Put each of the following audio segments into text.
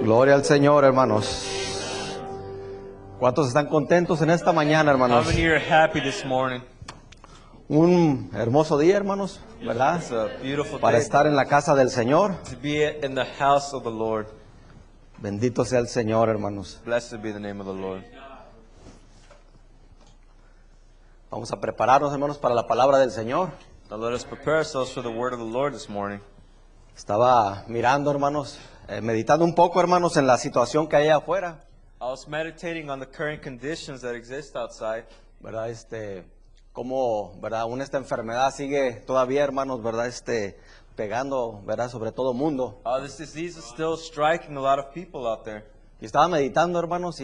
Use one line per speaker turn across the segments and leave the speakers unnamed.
Gloria al Señor, hermanos. ¿Cuántos están contentos en esta mañana,
How
hermanos?
many are happy this morning?
Un hermoso día, hermanos, ¿verdad?
It's a beautiful
Para
day
estar en la casa del Señor.
to be in the house of the Lord.
Bendito sea el Señor, hermanos.
Blessed be the name of the Lord.
Vamos a prepararnos, hermanos, para la palabra del Señor.
Now let us prepare ourselves for the word of the Lord this morning.
Estaba mirando, hermanos, meditando un poco, hermanos, en la situación que hay afuera,
I was meditating on the current conditions that exist outside.
¿verdad? Cómo, ¿verdad? Aún esta enfermedad sigue todavía, hermanos, ¿verdad? Pegando, ¿verdad? Sobre todo mundo.
This disease is still striking a lot of people out there.
Y estaba meditando, hermanos,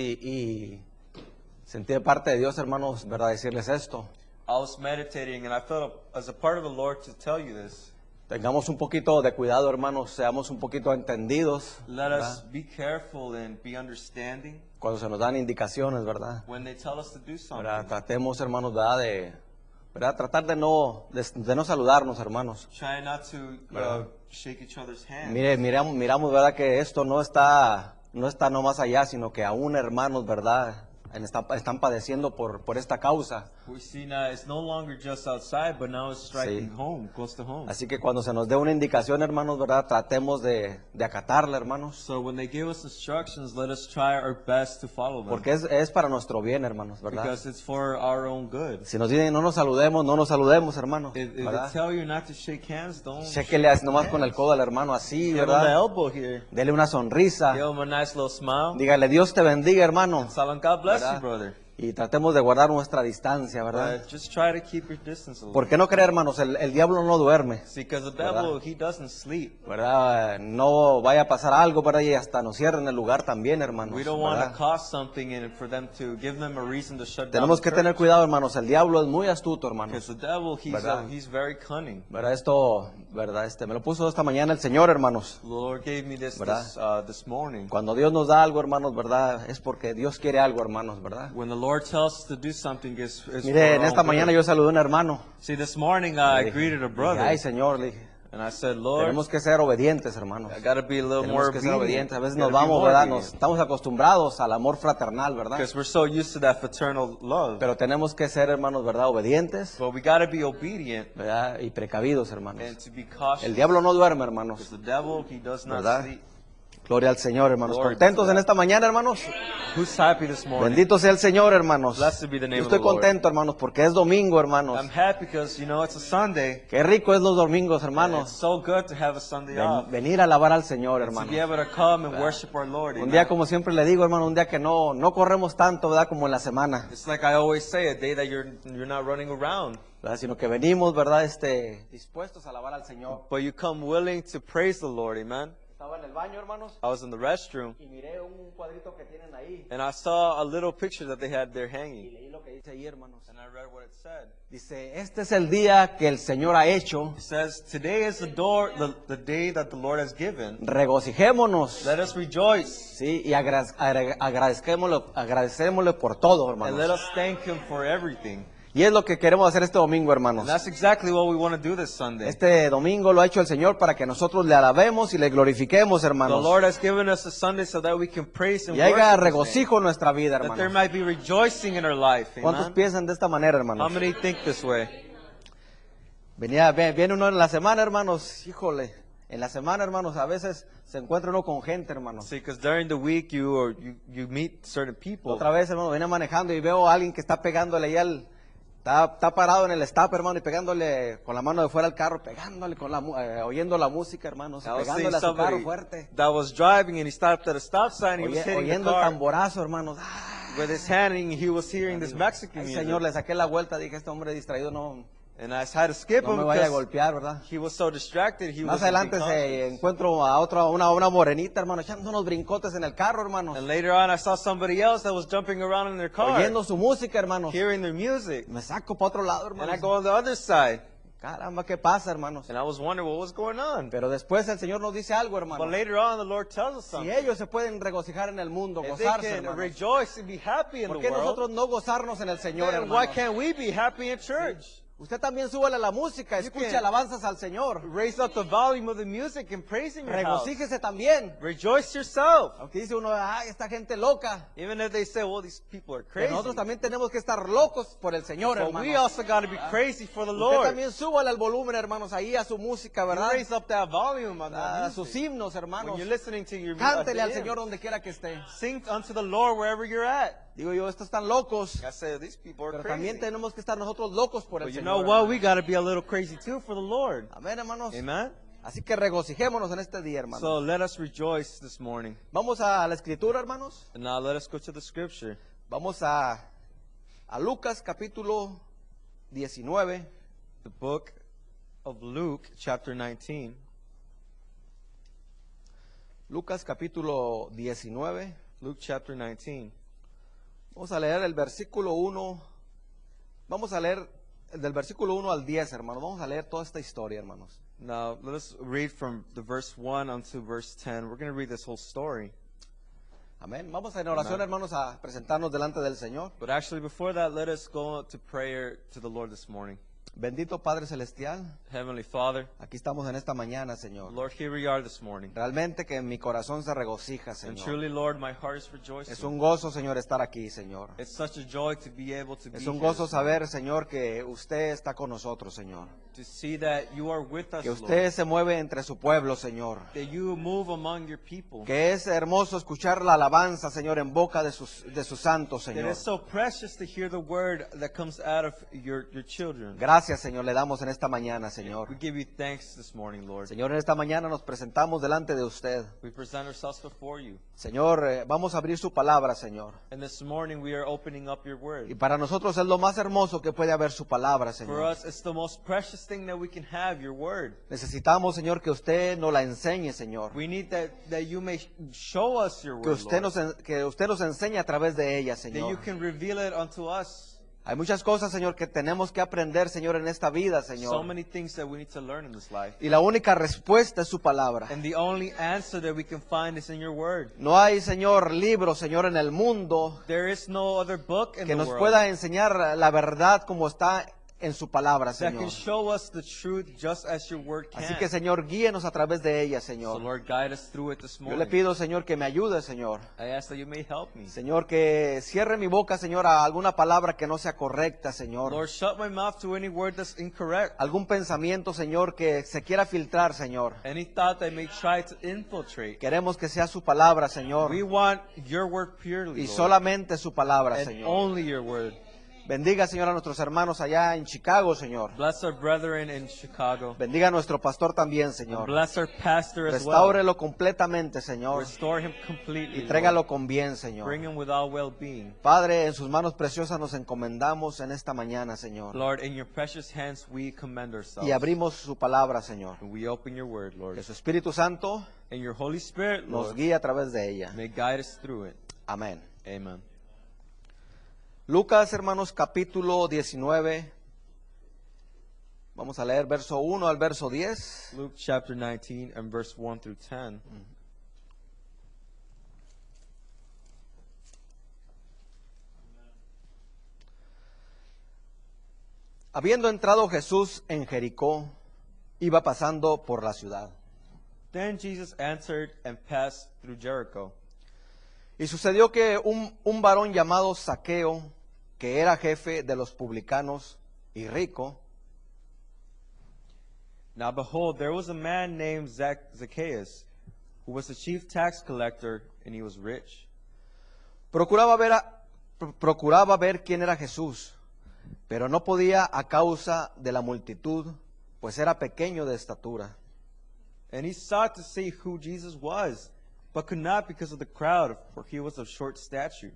y sentí de parte de Dios, hermanos, ¿verdad? Decirles esto.
I was meditating and I felt as a part of the Lord to tell you this.
Tengamos un poquito de cuidado, hermanos, seamos un poquito entendidos,
Let
¿verdad?
us be careful and be understanding
Cuando se nos dan indicaciones, ¿verdad?
when they tell us to do something.
¿Verdad? Tratemos, hermanos, ¿verdad? Tratar de no saludarnos, hermanos.
Try not to
¿Verdad?
shake each other's hands.
Miramos, ¿verdad? Que esto no está nomás allá, sino que aún hermanos, ¿verdad? Están padeciendo por esta causa.
We see now it's no longer just outside, but now it's striking
Sí.
home, close to home.
Así que cuando se nos dé una indicación, hermanos, ¿verdad? Tratemos de acatarla, hermanos.
So when they give us instructions, let us try our best to follow them.
Porque es para nuestro bien, hermanos, ¿verdad?
Because it's for our own good.
Si nos dicen no nos saludemos, hermanos,
If they
¿verdad?
tell you not to shake hands, don't
Chéquele nomás con el codo al hermano así,
give them the
¿verdad?
elbow here.
Dele una sonrisa.
Give them a nice little smile.
Dígale, Dios te bendiga, hermano.
Tell them, God bless
¿Verdad?
you, brother.
Y tratemos de guardar nuestra distancia, ¿verdad?
Just try to keep your distance a little.
¿Por qué no creer, hermanos? El diablo no duerme,
See, because the
¿verdad?
devil, he doesn't sleep.
¿verdad? No vaya a pasar algo, ¿verdad? Y hasta nos cierren el lugar también, hermanos.
We don't want to
¿verdad?
cause something and for them to give them a reason to shut down
Tenemos
the
que tener
church.
cuidado, hermanos. El diablo es muy astuto, hermanos.
Because the devil,
¿verdad?
he's very cunning.
¿Verdad? Esto, ¿verdad? Me lo puso esta mañana el Señor, hermanos.
The Lord gave me this
¿verdad?
this morning.
Cuando Dios nos da algo, hermanos, ¿verdad? Es porque Dios quiere algo, hermanos, ¿verdad?
When the Lord tells us to do something, it's for
Mire,
our
en esta
own
mañana
good.
yo saludé a un hermano.
See, this morning I
Le dije,
greeted a
dije,
brother,
ay, Señor, le dije,
and I said, Lord,
tenemos que ser obedientes, hermanos.
I got to be a little
Tenemos
more
que ser
obedient.
obedientes. A veces nos vamos, ¿verdad? Estamos acostumbrados al amor fraternal, ¿verdad?
Because we're so used to that fraternal love.
Pero tenemos que ser, hermanos, ¿verdad? Obedientes,
But we got to be obedient
¿verdad? Y precavidos, hermanos.
and to be cautious.
El diablo no duerme, hermanos.
Because the devil, he does not
¿verdad?
sleep.
Gloria al Señor, hermanos.
Glory
¿Contentos
to
en
God.
esta mañana, hermanos?
Who's happy this morning?
Bendito sea el Señor, hermanos.
Blessed be the name
Yo
of the
estoy
Lord.
contento, hermanos, porque es domingo, hermanos.
I'm happy because, it's a Sunday.
Qué rico es los domingos,
It's
hermanos.
so good to have a Sunday off.
Venir a alabar al Señor,
To
hermanos.
be able to come and worship our Lord.
Un
Amen.
día, como siempre le digo, hermano, un día que no corremos tanto, ¿verdad? Como en la semana,
It's like I always say, a day that you're not running around,
¿verdad? Sino que venimos, ¿verdad? Dispuestos a alabar al Señor.
but you come willing to praise the Lord. Amen.
Estaba en el baño, hermanos,
I was in the restroom
y miré un cuadrito que tienen ahí.
and I saw a little picture that they had there
Y
hanging.
leí lo que dice ahí, hermanos.
And I read what it said.
Dice, este es el día que el Señor ha hecho.
It says, today is the day that the Lord has given.
Regocijémonos,
Let us rejoice
¿sí? Y agradecémosle por todo,
and let
hermanos.
us thank Him for everything.
Y es lo que queremos hacer este domingo, hermanos.
And that's exactly what we want to do this Sunday.
Este domingo lo ha hecho el Señor para que nosotros le alabemos y le glorifiquemos,
The
hermanos.
Lord has given us a Sunday so that we can praise and
Y haya
worship His name.
regocijo en nuestra vida,
That there
hermanos.
might be rejoicing in our life.
¿Cuántos
Amen.
piensan de esta manera,
How
hermanos?
many think this way?
Viene uno en la semana, hermanos, híjole. En la semana, hermanos, a veces se encuentra uno con gente, hermanos.
See, because during the week you meet certain people.
Otra vez, hermano, venía manejando y veo a alguien que está pegándole ya está parado en el stop, hermano, y pegándole con la mano de fuera al carro, pegándole oyendo la música, hermanos,
I was seeing
pegándole a su carro
somebody
fuerte.
that was driving and he stopped at a stop sign and he was hitting the
Oyendo el
car
tamborazo, hermanos. ¡Ah!
with his hand and he was hearing this Mexican
Ay,
music.
Señor, le saqué la vuelta, dije, este hombre distraído no
And I had to skip him
me vaya a
because
golpear, ¿verdad?
he was so distracted. He
Más
was
adelante encuentro a una morenita, hermano, echando unos brincotes en el carro, hermanos.
And later on I saw somebody else that was jumping around in their car,
Oyendo su música, hermanos.
hearing their music.
Me saco para otro lado,
And I
hermanos.
go on the other side.
Caramba, ¿qué pasa, hermanos?
And I was wondering what was going on.
Pero después el Señor nos dice algo,
But
hermanos.
later on the Lord tells us
Si
something.
ellos se pueden regocijar en el mundo,
If they
gozarse,
can
hermanos,
rejoice and be happy in
¿por
the
qué
world,
nosotros no gozarnos en el Señor,
then why
hermanos?
can't we be happy in church?
Usted también súbale a la música,
You
escuche
can-
alabanzas al Señor.
Raise up the volume of the music and praise in your house.
Regocíjese también.
Rejoice yourself.
Aunque dice uno, ay, esta gente loca.
Even if they say, well, these people are
Pero
crazy.
nosotros también tenemos que estar locos por el Señor,
But
hermano.
we also got to be crazy for the
Usted
Lord.
también súbale el volumen, hermanos, ahí a su música,
You
¿verdad?
raise up that volume on
A
that
sus
music.
himnos,
When
hermanos.
you're listening to your
Cántele al
hymn,
Señor donde quiera que esté.
sing unto the Lord wherever you're at.
Digo yo, estos están locos.
I say, these people are
Pero
crazy.
también tenemos que estar nosotros locos por el
But you
Señor.
know what?
hermano.
We got to be a little crazy too for the Lord.
Amén, hermanos.
Amen?
Así que regocijémonos en este día, hermanos.
So let us rejoice this morning.
Vamos a la escritura, hermanos.
And now let us go to the scripture.
Vamos a Lucas capítulo 19.
The book of Luke, chapter 19.
Lucas capítulo 19.
Luke chapter 19.
Vamos a leer el versículo 1. Vamos a leer del versículo 1 al 10, hermanos. Vamos a leer toda esta historia, hermanos.
Now let us read from the verse 1 unto verse 10. We're going to read this whole story.
Amén. Vamos en oración,
Amén.
hermanos, a presentarnos delante del Señor.
But actually, before that, let us go to prayer to the Lord this morning.
Bendito Padre Celestial,
Heavenly Father,
aquí estamos en esta mañana, Señor.
Lord, here we are this morning.
Realmente que mi corazón se regocija,
And
Señor.
truly, Lord, my heart is rejoicing.
Es un gozo, Señor, estar aquí, Señor.
It's such a joy to be able to be
Es un
here
gozo
this morning,
saber, Señor, que usted está con nosotros, Señor.
to see that you are with us,
Que
Lord,
usted se mueve entre su pueblo, Señor.
that you move among your people.
Que es hermoso escuchar la alabanza, Señor, en boca de sus santos,
That
Señor.
it's so precious to hear the word that comes out of your children.
Gracias, Señor, le damos en esta mañana,
We
Señor.
give you thanks this morning, Lord.
Señor, en esta mañana nos presentamos delante de usted.
We present ourselves before you.
Señor, vamos a abrir su palabra, Señor.
And this morning we are opening up your
Y
word.
para nosotros es lo más hermoso que puede haber su palabra,
For
Señor.
us, it's the most precious thing that we can have, your word.
Necesitamos, Señor, que usted nos la enseñe, Señor.
We need that you may show us your
Que
word,
usted
Lord.
que usted nos enseñe a través de ella,
That you
Señor.
can reveal it unto us.
Hay muchas cosas, Señor, que tenemos que aprender, Señor, en esta vida,
So
Señor.
many things that we need to learn in this life.
Y la única respuesta es su palabra.
And the only answer that we can find is in your word.
No hay, Señor, libro, Señor, en el mundo
There is no other book in
que
the
nos
world
pueda enseñar la verdad como está en su palabra,
that
Señor.
can show us the truth just as your word can.
Así que, Señor, guíenos a través de ella,
So
Señor.
Lord, guide us through it this
Yo le
morning.
pido, Señor, que me ayude, Señor.
I ask that you may help me.
Señor, que cierre mi boca, Señor, a alguna palabra que no sea correcta, Señor.
Lord, shut my mouth to any word that's incorrect.
Algún pensamiento, Señor, que se quiera filtrar, Señor.
Any thought that may try to infiltrate.
Queremos que sea su palabra, Señor.
We want your word purely,
Y
Lord,
solamente su palabra,
and
Señor.
only your word.
Bendiga, Señor, a nuestros hermanos allá en Chicago, Señor.
Bless our brethren in Chicago.
Bendiga a nuestro pastor también, Señor.
Bless our pastor as well.
Restáurelo completamente, Señor.
Restore him completely,
Y trégalo
Lord.
con bien, Señor.
Bring him with all well-being.
Padre, en sus manos preciosas nos encomendamos en esta mañana, Señor.
Lord, in your precious hands we commend ourselves.
Y abrimos su palabra, Señor.
And we open your word, Lord.
Que su Espíritu Santo
And your Holy Spirit,
nos
Lord,
guíe a través de ella.
may guide us through it.
Amén.
Amen.
Lucas, hermanos, capítulo 19. Vamos a leer verso 1 al verso 10.
Luke chapter 19 and verse 1 through 10.
Habiendo entrado Jesús en Jericó, iba pasando por la ciudad.
Then Jesus answered and passed through Jericho.
Y sucedió que un varón llamado Zaqueo, que era jefe de los publicanos y rico,
Now behold, there was a man named Zacchaeus, who was the chief tax collector, and he was rich.
procuraba ver quién era Jesús, pero no podía a causa de la multitud, pues era pequeño de estatura.
And he sought to see who Jesus was, but could not because of the crowd, for he was of short stature.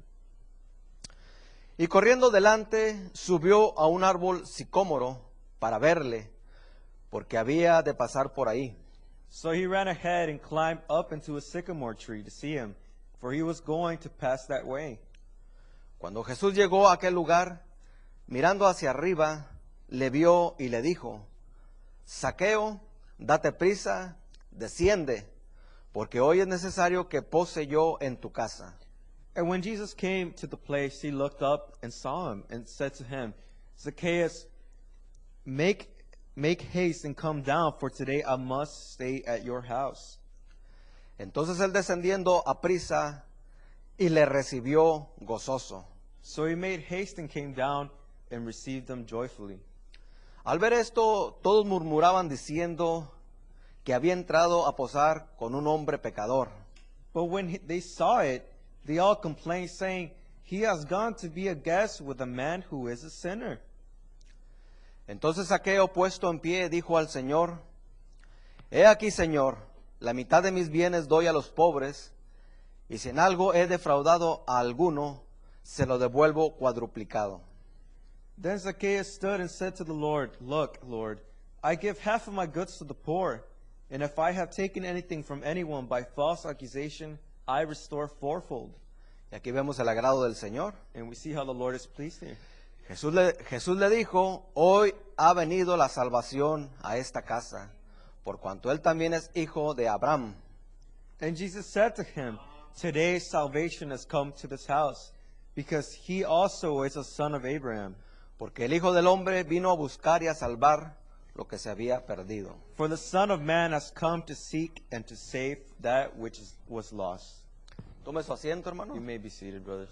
Y corriendo delante, subió a un árbol sicómoro para verle, porque había de pasar por ahí.
So he ran ahead and climbed up into a sycamore tree to see him, for he was going to pass that way.
Cuando Jesús llegó a aquel lugar, mirando hacia arriba, le vio y le dijo: Zaqueo, date prisa, desciende, porque hoy es necesario que pose yo en tu casa.
And when Jesus came to the place, he looked up and saw him, and said to him, Zacchaeus, make haste and come down, for today I must stay at your house.
Entonces él descendiendo a prisa y le recibió gozoso.
So he made haste and came down and received them joyfully.
Al ver esto, todos murmuraban diciendo que había entrado a posar con un hombre pecador.
But when they saw it, they all complained, saying, He has gone to be a guest with a man who is a sinner.
Entonces Zaqueo, puesto en pie, dijo al Señor: He aquí, Señor, la mitad de mis bienes doy a los pobres, y si en algo he defraudado a alguno, se lo devuelvo cuadruplicado.
Then Zacchaeus stood and said to the Lord, Look, Lord, I give half of my goods to the poor, and if I have taken anything from anyone by false accusation, I restore fourfold.
Y aquí vemos el agrado del Señor.
And we see how the Lord is pleased here.
Jesús le dijo: Hoy ha venido la salvación a esta casa, por cuanto él también es hijo de Abraham.
And Jesus said to him, Today salvation has come to this house, because he also is a son of Abraham.
Porque el Hijo del Hombre vino a buscar y a salvar lo que se había perdido.
For the Son of Man has come to seek and to save that which was lost.
Tome su asiento, hermano.
You may be seated, brothers.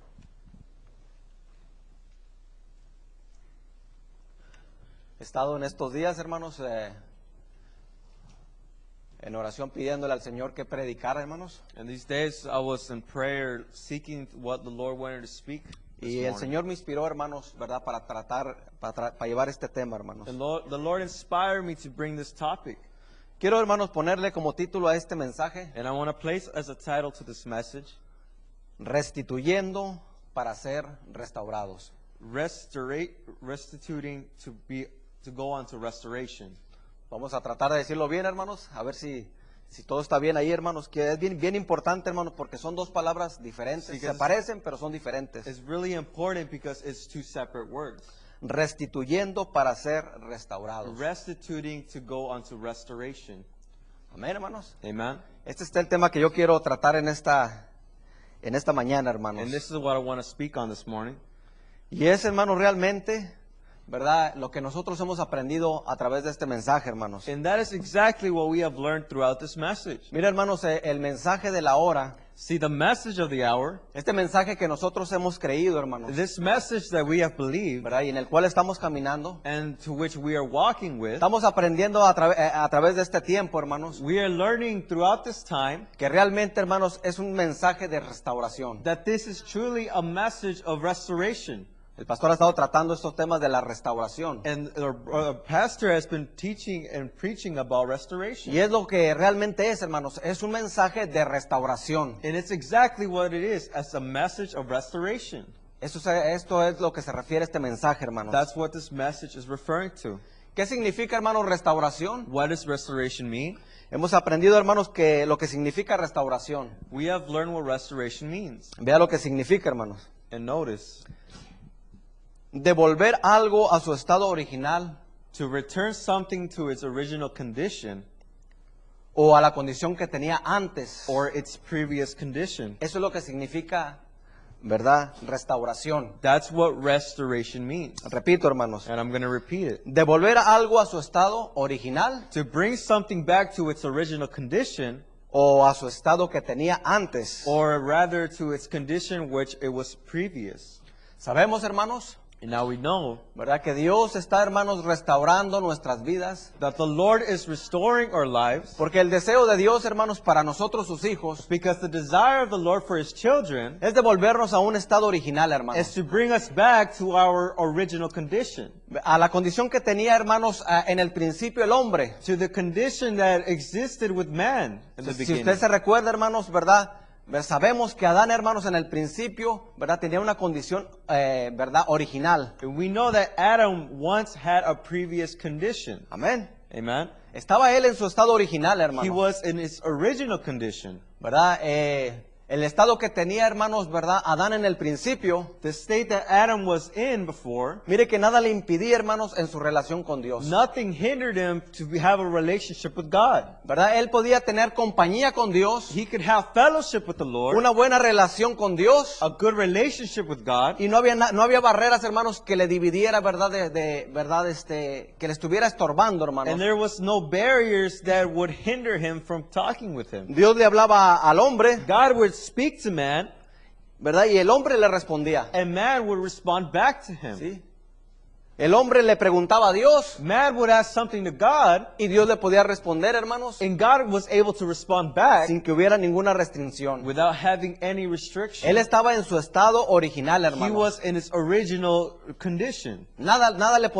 He estado en estos días, hermanos, en oración pidiéndole al Señor que predicara, hermanos.
And these days I was in prayer seeking what the Lord wanted to speak.
Y el Señor me inspiró, hermanos, ¿verdad? Para llevar este tema, hermanos.
The Lord inspired me to bring this topic.
Quiero, hermanos, ponerle como título a este mensaje:
And I want to place as a title to this message,
Restituyendo para ser restaurados.
restituting to go on to restoration.
Vamos a tratar de decirlo bien, hermanos, a ver si todo está bien ahí, hermanos, que es bien importante, hermanos, porque son dos palabras diferentes.
Sí,
Se parecen, pero son diferentes.
It's really important because it's two separate words.
Restituyendo para ser restaurados.
Restituting to go on to restoration.
Amén, hermanos.
Amen.
Este es el tema que yo quiero tratar en esta mañana, hermanos.
And this is what I want to speak on this morning.
Y es, hermanos, realmente, ¿verdad?, lo que nosotros hemos aprendido a través de este mensaje, hermanos.
And that is exactly what we have learned throughout this message.
Mira, hermanos, el mensaje de la hora,
See, the message of the hour,
este mensaje que nosotros hemos creído, hermanos,
this message that we have believed
¿verdad?, y en el cual estamos caminando,
and to which we are walking with,
estamos aprendiendo a través de este tiempo, hermanos,
we are learning throughout this time
que realmente, hermanos, es un mensaje de restauración.
that this is truly a message of restoration.
El pastor ha estado tratando estos temas de la restauración.
And our pastor has been teaching and preaching about restoration.
Y es lo que realmente es, hermanos, es un mensaje de restauración.
And it's exactly what it is, as a message of restoration.
Esto es lo que se refiere a este mensaje, hermanos.
That's what this message is referring to.
¿Qué significa, hermanos, restauración?
What does restoration mean?
Hemos aprendido, hermanos, que lo que significa restauración.
We have learned what restoration means.
Vea lo que significa, hermanos.
And notice,
Devolver algo a su estado original
to return something to its original condition
o a la condición que tenía antes.
or its previous condition.
Eso es lo que significa, ¿verdad?, restauración.
That's what restoration means.
Repito, hermanos.
And I'm going to repeat it.
Devolver algo a su estado original
To bring something back to its original condition,
o a su estado que tenía antes.
or rather to its condition which it was previous.
Sabemos, hermanos,
And now we know
¿verdad?, que Dios está, hermanos, restaurando nuestras vidas.
that the Lord is restoring our lives,
Porque el deseo de Dios, hermanos, para nosotros, sus hijos,
because the desire of the Lord for His children
es devolvernos a un estado original,
is
hermanos.
to bring us back to our original condition,
A la condición que tenía, hermanos, en el principio el hombre.
to the condition that existed with man in the
Si
beginning.
usted se recuerda, hermanos, ¿verdad? Sabemos que Adán, hermanos, en el principio, ¿verdad?, tenía una condición, ¿verdad?, original.
And we know that Adam once had a previous condition.
Amén.
Amen.
Estaba él en su estado original,
He
hermano.
was in his original condition.
¿Verdad? el estado que tenía, hermanos, ¿verdad? Adán en el principio,
the state that Adam was in before,
mire que nada le impidía, hermanos, en su relación con Dios.
nothing hindered him to have a relationship with God.
¿Verdad? Él podía tener compañía con Dios,
He could have fellowship with the Lord,
una buena relación con Dios,
a good relationship with God,
y no había barreras, hermanos, que le dividiera, ¿verdad? Que le estuviera estorbando, hermanos.
and there was no barriers that would hinder him from talking with him.
Dios le hablaba al hombre,
God would speak to man,
¿verdad? Y el hombre le respondía.
and man would respond back to him.
¿Sí? El hombre le preguntaba a Dios
Man would ask something to God,
y Dios le podía responder, hermanos,
and God was able to respond back
sin que hubiera ninguna restricción.
without having any restriction.
Él estaba en su estado original,
He
hermanos.
was in his original condition.
Nada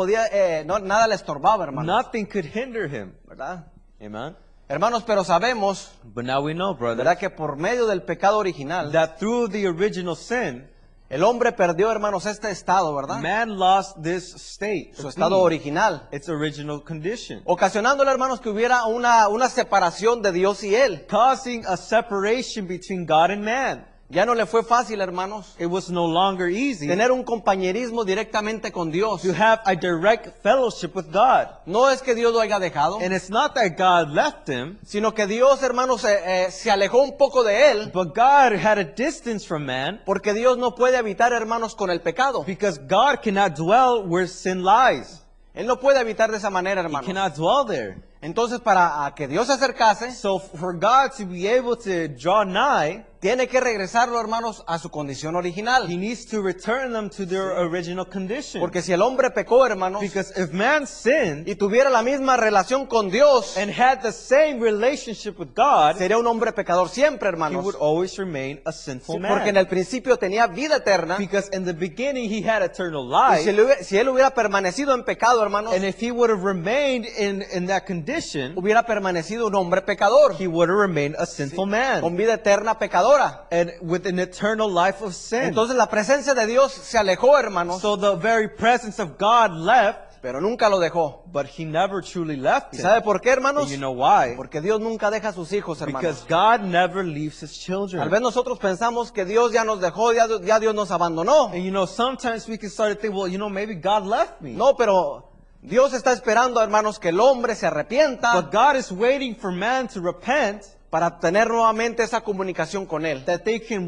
nada le estorbaba, hermanos.
Nothing could hinder him.
¿Verdad?
Amen.
Hermanos, pero sabemos,
But now we know, brother,
¿verdad? Que por medio del pecado original,
that through the original sin,
el hombre perdió, hermanos, este estado, ¿verdad?
man lost this state,
Su
of
estado
being,
original.
its original condition,
Ocasionándole, hermanos, que hubiera una separación de Dios y él.
causing a separation between God and man.
Ya no le fue fácil, hermanos,
It was no longer easy
tener un compañerismo directamente con Dios.
to have a direct fellowship with God.
No es que Dios lo haya dejado,
And it's not that God left him,
sino que Dios, hermanos, se alejó un poco de él,
but God had a distance from man
porque Dios no puede habitar, hermanos, con el pecado.
because God cannot dwell where sin lies.
Él no puede habitar de esa manera,
He
hermanos.
cannot dwell there.
Entonces, para que Dios se acercase,
So for God to be able to draw nigh,
tiene que regresarlo, hermanos, a su condición original.
He needs to return them to their original condition.
Porque si el hombre pecó, hermanos,
Because if man sinned
y tuviera la misma relación con Dios,
and had the same relationship with God,
sería un hombre pecador siempre,
he
hermanos.
would always remain a sinful
Sí,
man.
porque en el principio tenía vida eterna.
Because in the beginning he had eternal
Y
life,
si él hubiera permanecido en pecado, hermanos,
and if he would have remained in that condition,
hubiera permanecido un hombre pecador,
he would have remained a sinful man,
con vida eterna pecadora.
and with an eternal life of sin.
Entonces la presencia de Dios se alejó, hermanos,
So the very presence of God left,
pero nunca lo dejó.
but he never truly left
¿Y
him.
sabe por qué, hermanos?
And you know why?
Porque Dios nunca deja a sus hijos,
Because
hermanos.
God never leaves his
Tal
children.
vez nosotros pensamos que Dios ya nos dejó, ya Dios nos abandonó.
And you know, sometimes we can start to think, well, you know, maybe God left me.
No, pero Dios está esperando, hermanos, que el hombre se arrepienta
But God is waiting for man to repent,
para tener nuevamente esa comunicación con Él.
that they can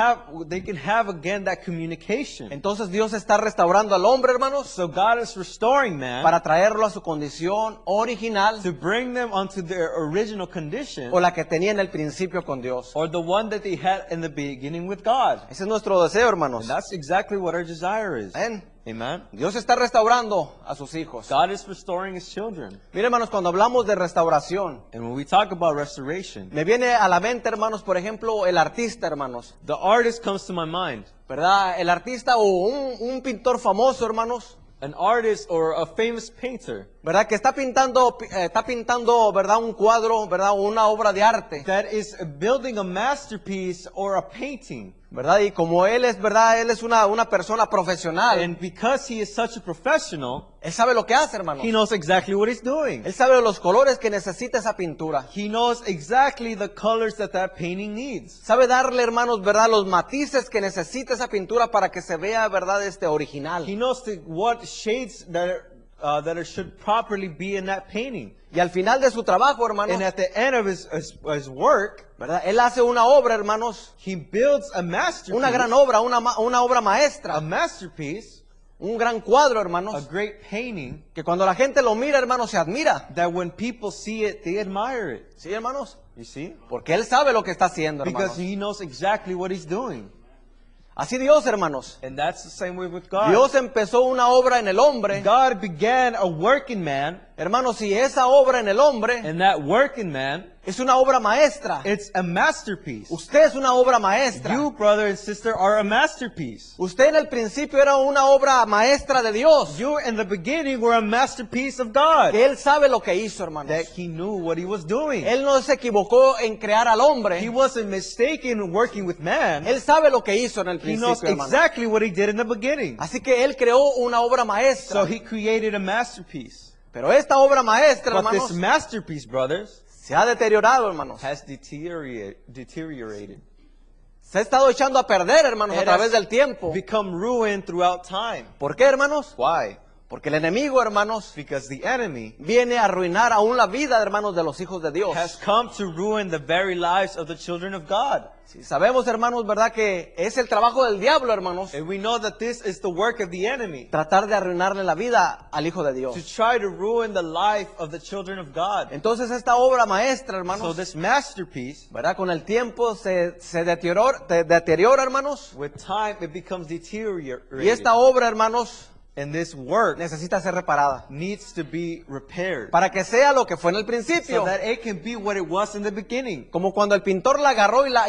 have again that communication.
Entonces Dios está restaurando al hombre, hermanos,
So God is restoring man
para traerlo a su condición original
to bring them onto their original condition,
o la que tenía en el principio con Dios.
or the one that they had in the beginning with God.
Ese es nuestro deseo, hermanos.
And that's exactly what our desire is.
Amén.
Amen.
Dios está restaurando a sus hijos.
God is restoring his children.
Mire, hermanos, cuando hablamos de restauración,
And when we talk about restoration,
me viene a la mente, hermanos, por ejemplo, el artista, hermanos,
the artist comes to my mind.
¿verdad? El artista o un pintor famoso, hermanos,
An artist or a famous painter
¿verdad? Que está pintando, ¿verdad? Un cuadro, ¿verdad? Una obra de arte,
that is building a masterpiece or a painting.
¿verdad? Y como él es, ¿verdad? Él es una persona profesional.
And because he is such a professional,
Él sabe lo que hace, hermanos.
he knows exactly what he's doing.
Él sabe los colores que necesita esa pintura.
He knows exactly the colors that painting needs.
Sabe darle, hermanos, ¿verdad? Los matices que necesita esa pintura para que se vea, ¿verdad? Original.
He knows what shades that should properly be in that painting.
Y al final de su trabajo, hermanos,
And at the end of his work,
¿verdad? Él hace una obra, hermanos,
he builds a masterpiece.
una gran obra, una obra
A
maestra,
masterpiece,
un gran cuadro,
a
hermanos,
great painting,
que cuando la gente lo mira, hermanos, se admira.
that when people see it, they admire it.
¿Sí, hermanos?
You see?
Porque él sabe lo que está haciendo,
Because
hermanos.
he knows exactly what he's doing.
Así Dios, hermanos.
And that's the same way with God.
Dios empezó una obra en el hombre.
God began a work in man,
Hermanos, y esa obra en el hombre
and that work in man,
es una obra maestra.
it's a masterpiece.
Usted es una obra maestra.
You, brother and sister, are a masterpiece.
Usted en el principio era una obra maestra de Dios.
You, in the beginning, were a masterpiece of God.
Que Él sabe lo que hizo, hermanos.
That he knew what he was doing.
Él no se equivocó en crear al hombre.
He wasn't mistaken working with man.
Él sabe lo que hizo en el
He knows
principio, hermanos.
exactly what he did in the beginning.
Así que Él creó una obra maestra.
So he created a masterpiece.
Pero esta obra maestra,
But
hermanos,
this masterpiece, brothers,
se ha deteriorado, hermanos.
has deteriorated.
Se ha estado echando a perder, hermanos, a
It
través
has
del tiempo.
become ruined throughout time.
¿Por qué, hermanos?
Why?
Porque el enemigo, hermanos,
Because the enemy
viene a arruinar aún la vida, hermanos, de los hijos de Dios.
has come to ruin the very lives of the children of God.
Sí, sabemos, hermanos, ¿verdad? Que es el trabajo del diablo, hermanos,
And we know that this is the work of the enemy,
tratar de arruinarle la vida al hijo de Dios.
to try to ruin the life of the children of God.
Entonces esta obra maestra,
So
hermanos,
this masterpiece,
¿verdad? Con el tiempo se deteriora, hermanos.
with time, it becomes deteriorated.
Y esta obra, hermanos,
And this work
necesita ser reparada
needs to be repaired
para que sea lo que fue en el
so
principio.
that it can be what it was in the beginning.
Como cuando el pintor la agarró y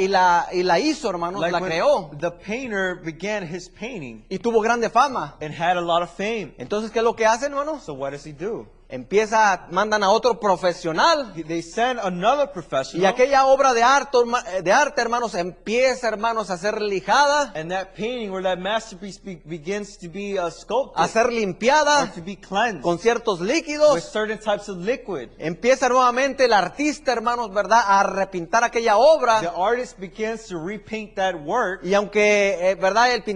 la hizo, hermanos,
Like
la
when
creó
the painter began his painting
y tuvo grande fama.
and had a lot of fame.
Entonces, ¿qué es lo que hacen, hermanos?
So what does he do?
Mandan a otro profesional
They send another
y
professional,
aquella obra de arte, hermanos, empieza, hermanos, a ser lijada,
and that painting or that masterpiece begins to be sculpted
a ser
or
limpiada
to be cleansed
con ciertos
with
líquidos.
certain types of liquid.
Empieza nuevamente el artista, hermanos, ¿verdad?, a repintar aquella obra.
The artist begins to repaint that work,
Y aunque, ¿verdad?, el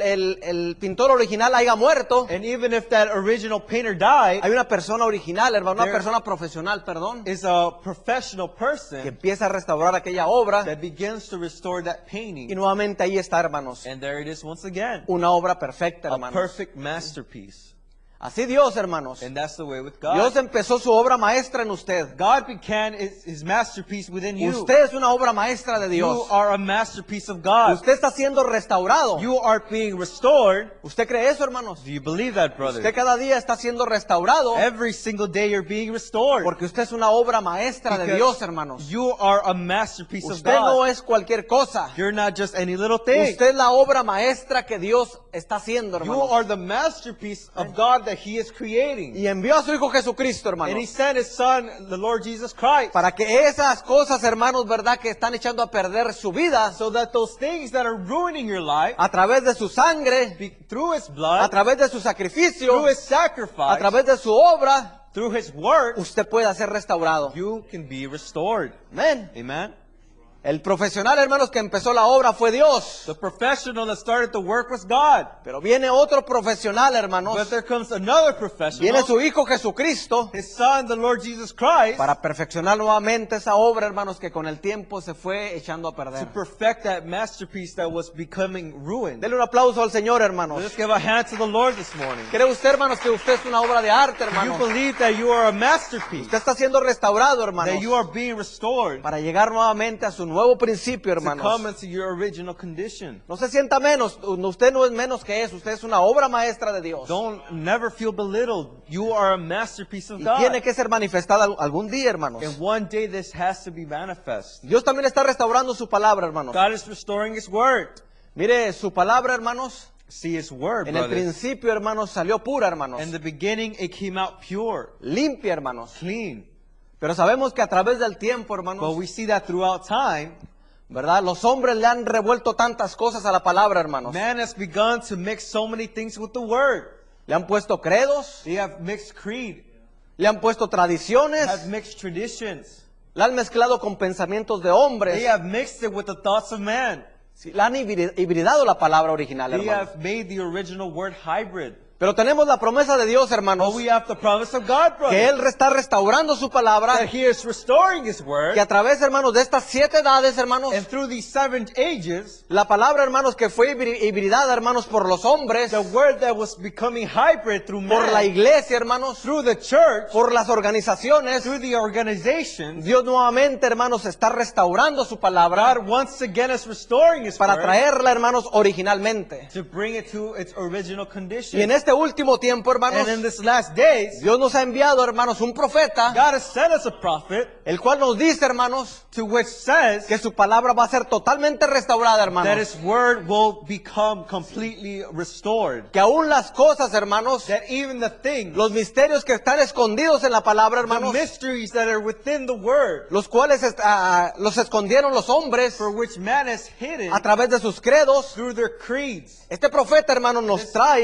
pintor original haya muerto,
and even if that original painter died,
hay una persona original, hermano, una
There
persona profesional, perdón,
is a professional
que
person
empieza a restaurar aquella obra.
that begins to restore that
Y
painting.
nuevamente ahí está, hermanos,
And there it is once again,
una obra perfecta,
a
hermanos.
perfect masterpiece.
Así Dios, hermanos.
And that's the way with
Dios
God.
empezó su obra maestra en usted.
God began his masterpiece within you.
Usted es una obra maestra de
You
Dios.
are a masterpiece of God.
Usted está siendo restaurado.
You are being restored.
¿Usted cree eso, hermanos?
Do you believe that,
Usted
brother?
cada día está siendo restaurado
Every single day you're being restored.
porque usted es una obra maestra de
Because
Dios, hermanos.
you are a masterpiece of
Usted no
God.
es cualquier cosa.
You're not just any little thing.
Usted es la obra maestra que Dios está haciendo,
You
hermanos.
are the masterpiece of God that He is creating.
Y envió a su Hijo Jesucristo,
And He
hermanos,
sent His Son, the Lord Jesus Christ,
para que esas cosas, hermanos, verdad, que están echando a perder su vida
so that those things that are ruining your life,
a través de su sangre,
through His
a
blood,
través de su sacrificio,
through His
a
sacrifice,
través de su obra,
through His work,
usted pueda ser restaurado.
you can be restored.
Amén.
Amen.
El profesional, hermanos, que empezó la obra fue Dios.
The professional that started the work was God.
Pero viene otro profesional,
But
hermanos.
there comes another
Viene
professional,
su Hijo Jesucristo
His Son, the Lord Jesus Christ,
para perfeccionar nuevamente esa obra, hermanos, que con el tiempo se fue echando a
to
perder.
perfect that masterpiece that was becoming ruined.
Dele un aplauso al Señor, hermanos.
Let's give a hand to the Lord this morning.
¿Cree usted, hermanos, que usted es una obra de arte,
You
hermanos?
believe that you are a masterpiece,
Usted está siendo restaurado, hermanos,
that you are being restored
para llegar nuevamente a su nuevo principio,
to come
hermanos.
into your original condition.
No se sienta menos, usted no es menos que eso, usted es una obra maestra de Dios.
Never feel belittled. You are a masterpiece of
Y
God.
tiene que ser manifestada algún día, hermanos.
And one day this has to be manifest.
Dios también está restaurando su palabra, hermanos.
God is restoring His word.
Mire, su palabra, hermanos,
See His word,
en el
brothers.
principio, hermanos, salió pura, hermanos.
In the beginning, it came out pure,
Limpia, hermanos.
clean.
Pero sabemos que a través del tiempo,
But
hermanos,
we see that throughout time,
¿verdad? Los hombres le han revuelto tantas cosas a la palabra, hermanos.
man has begun to mix so many things with the word.
Le han puesto credos,
They have mixed creed,
le han puesto tradiciones,
have mixed traditions.
la han mezclado con pensamientos de
They
hombres.
have mixed it with the thoughts of man.
Sí, la han hibridado la palabra original,
They
hermanos.
have made the original word hybrid.
Pero tenemos la promesa de Dios, hermanos,
But we have the promise of God,
que Él
brother,
está restaurando su palabra,
that He is restoring His word.
que a través, hermanos, de estas 7 edades, hermanos,
And through these 7 ages,
la palabra, hermanos, que fue hibridada, hermanos, por los hombres,
the word that was becoming hybrid through
por la
man,
iglesia, hermanos,
through the church,
por las organizaciones,
through the organizations,
Dios nuevamente, hermanos, está restaurando su palabra
God once again is restoring His
para
word
traerla, hermanos, originalmente.
to bring it to its original condition.
Y en este último tiempo, hermanos,
And in this last days,
Dios nos ha enviado, hermanos, un profeta,
God has sent us a prophet
el cual nos dice, hermanos,
to which says
que su palabra va a ser totalmente restaurada,
that
hermanos.
His word will become completely restored.
Que aún las cosas, hermanos,
That even the things,
los misterios que están escondidos en la palabra,
the
hermanos,
mysteries that are within the word,
los cuales los escondieron los hombres
for which man has hidden
a través de sus credos.
through their creeds,
Este profeta, hermanos, nos trae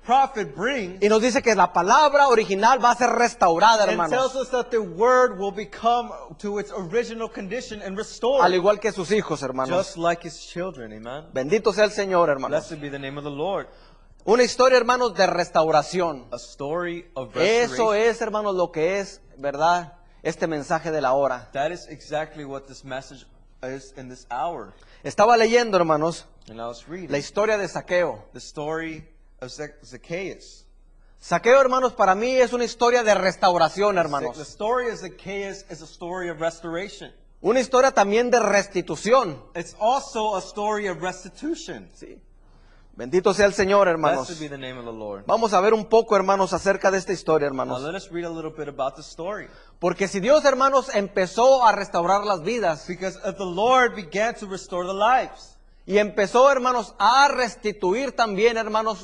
prophet brings,
y nos dice que la palabra original va a ser restaurada,
and
hermanos.
tells us that the word will become to its original condition and
Al
restored,
igual que sus hijos, hermanos.
just like his children. Amen.
Bendito sea el Señor, hermanos.
Blessed be the name of the Lord.
Una historia, hermanos, de restauración.
A story of
Eso
restoration.
es, hermanos, lo que es, ¿verdad? Este mensaje de la hora.
That is exactly what this message is in this hour.
Estaba leyendo, hermanos,
And I was reading
la historia de Zaqueo.
the story of Zacchaeus.
Zaqueo, hermanos, para mí es una historia de restauración,
The
hermanos.
story of Zacchaeus is a story of restoration.
Una historia también de restitución.
It's also a story of restitution.
Sí. Bendito sea el Señor, hermanos.
Blessed be the name of the Lord.
Vamos a ver un poco, hermanos, acerca de esta historia,
Now
hermanos.
let us read a little bit about the story.
Porque si Dios, hermanos, empezó a restaurar las vidas
Because if the Lord began to restore the lives,
y empezó, hermanos, a restituir también, hermanos,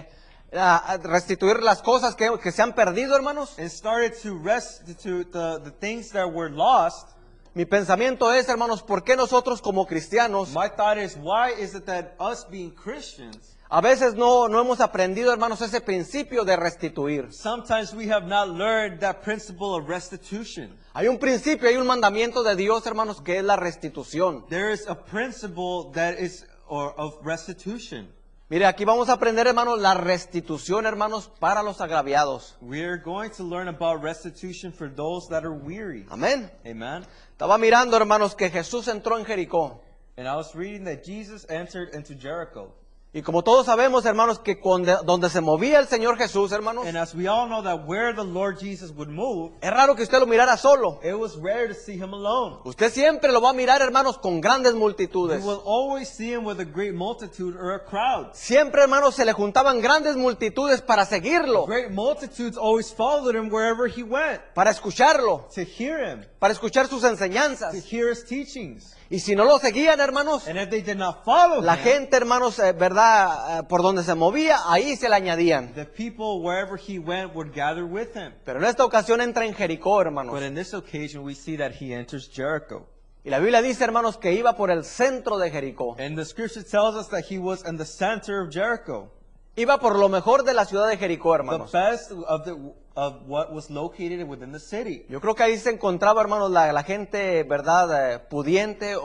a restituir las cosas que se han perdido, hermanos.
and started to restitute the things that were lost,
Mi pensamiento es, hermanos, ¿por qué nosotros como cristianos
my thought is, why is it that us being Christians,
a veces no hemos aprendido, hermanos, ese principio de restituir?
sometimes we have not learned that principle of restitution?
Hay un principio, hay un mandamiento de Dios, hermanos, que es la restitución.
There is a principle that is of restitution.
Mire, aquí vamos a aprender, hermanos, la restitución, hermanos, para los agraviados.
We're going to learn about restitution for those that are weary.
Amén.
Amen.
Estaba mirando, hermanos, que Jesús entró en Jericó.
And I was reading that Jesus entered into Jericho.
Y como todos sabemos, hermanos, que donde se movía el Señor Jesús, hermanos,
And as we all know that where the Lord Jesus would move,
es raro que usted lo mirara solo.
it was rare to see him alone.
Usted siempre lo va a mirar, hermanos, con grandes
You
multitudes.
will always see him with a great multitude or a crowd.
Siempre, hermanos, se le juntaban grandes multitudes para seguirlo,
Great multitudes always followed him wherever he went,
para escucharlo,
to hear him,
para escuchar sus
to
enseñanzas.
hear his teachings.
Y si no lo seguían, hermanos,
And if they did not follow
la
him,
gente, hermanos, verdad, por donde se movía, ahí se le añadían.
the people wherever he went would gather with him.
Pero en esta ocasión entra en Jericó, hermanos.
But in this occasion, we see that he enters Jericho.
Y la Biblia dice, hermanos, que iba por el centro de Jericó.
And the scripture tells us that he was in the center of Jericho.
Iba por lo mejor de la ciudad de Jericó,
The
hermanos.
best of what was located within the city.
Yo creo que ahí se encontraba, hermanos, la gente, verdad, pudiente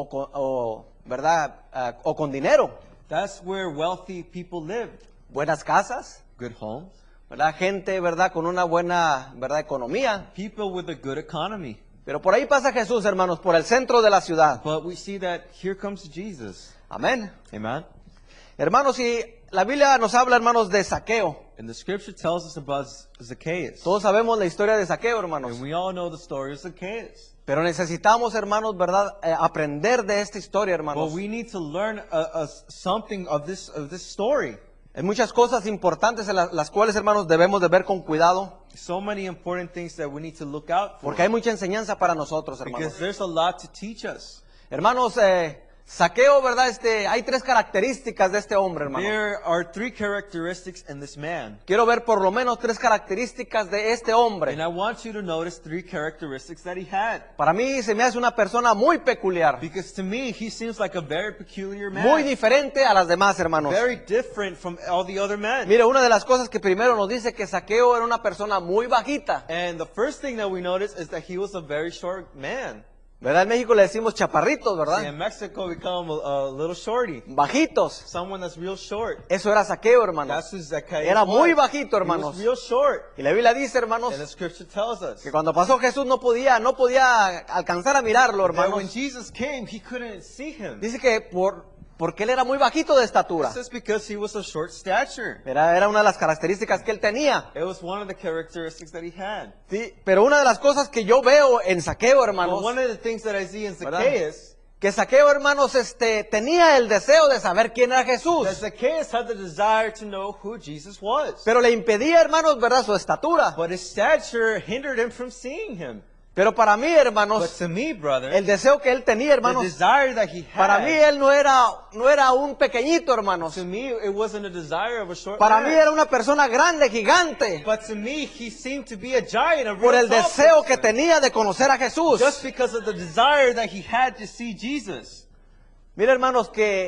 verdad, o con dinero.
That's where wealthy people lived.
Buenas casas,
Good homes.
verdad, gente, verdad, con una buena, verdad, economía.
People with a good economy.
Pero por ahí pasa Jesús, hermanos, por el centro de la ciudad.
But we see that here comes Jesus.
Amén.
Amen.
Hermanos, y la Biblia nos habla, hermanos, de Zaqueo.
And the scripture tells us about Zacchaeus.
Todos sabemos la historia de Zaqueo, hermanos.
And we all know the story of Zacchaeus.
Pero necesitamos, hermanos, verdad, aprender de esta historia, hermanos.
But we need to learn something of this story.
Hay muchas cosas importantes en las cuales, hermanos, debemos de ver con cuidado,
So many important things that we need to look out for.
porque hay mucha enseñanza para nosotros, hermanos.
Because there's a lot to teach us.
Hermanos, Zaqueo, verdad, hay tres características de este hombre, hermano.
There are three characteristics in this man.
Quiero ver por lo menos tres características de este hombre.
And I want you to notice three characteristics that he had.
Para mí se me hace una persona muy peculiar,
Because to me, he seems like a very peculiar man.
muy diferente a las demás, hermanos.
Very different from all the other men.
Mire, una de las cosas que primero nos dice que Zaqueo era una persona muy bajita.
And the first thing that we notice is that he was a very short man.
¿Verdad? En México le decimos chaparritos,
See,
¿verdad?
in Mexico, we call him a little shorty.
Bajitos.
Someone that's real short.
Eso era Zaqueo, hermanos.
That's who Zacchaeus
Era muy
was.
bajito,
He
hermanos.
was real short.
Y la Biblia dice, hermanos,
And the scripture tells us
que cuando pasó Jesús no podía alcanzar a mirarlo,
that when
hermanos.
Jesus came, he couldn't see him.
Dice que porque él era muy bajito de estatura.
This is because he was of short stature.
Era una de las características que él tenía.
It was one of the characteristics that he had.
Sí, pero una de las cosas que yo veo en Zaqueo,
But
hermanos,
one of the things that I see in
¿verdad?
Zacchaeus,
que Zaqueo, hermanos, tenía el deseo de saber quién era Jesús,
that Zacchaeus had the desire to know who Jesus was.
pero le impedía, hermanos, verdad, su estatura.
But his stature hindered him from seeing him.
Pero para mí,
But
hermanos,
to me, brother,
el deseo que él tenía,
the
hermanos,
desire that he
para mí
had,
él no era un pequeñito, hermanos.
to me, it wasn't a desire of a short
Para
man.
mí era una persona grande, gigante,
But to me, he seemed to be a giant, a
por
real
el
tall
deseo que
person,
tenía de conocer a Jesús.
just because of the desire that he had to see Jesus.
Mira, hermanos, que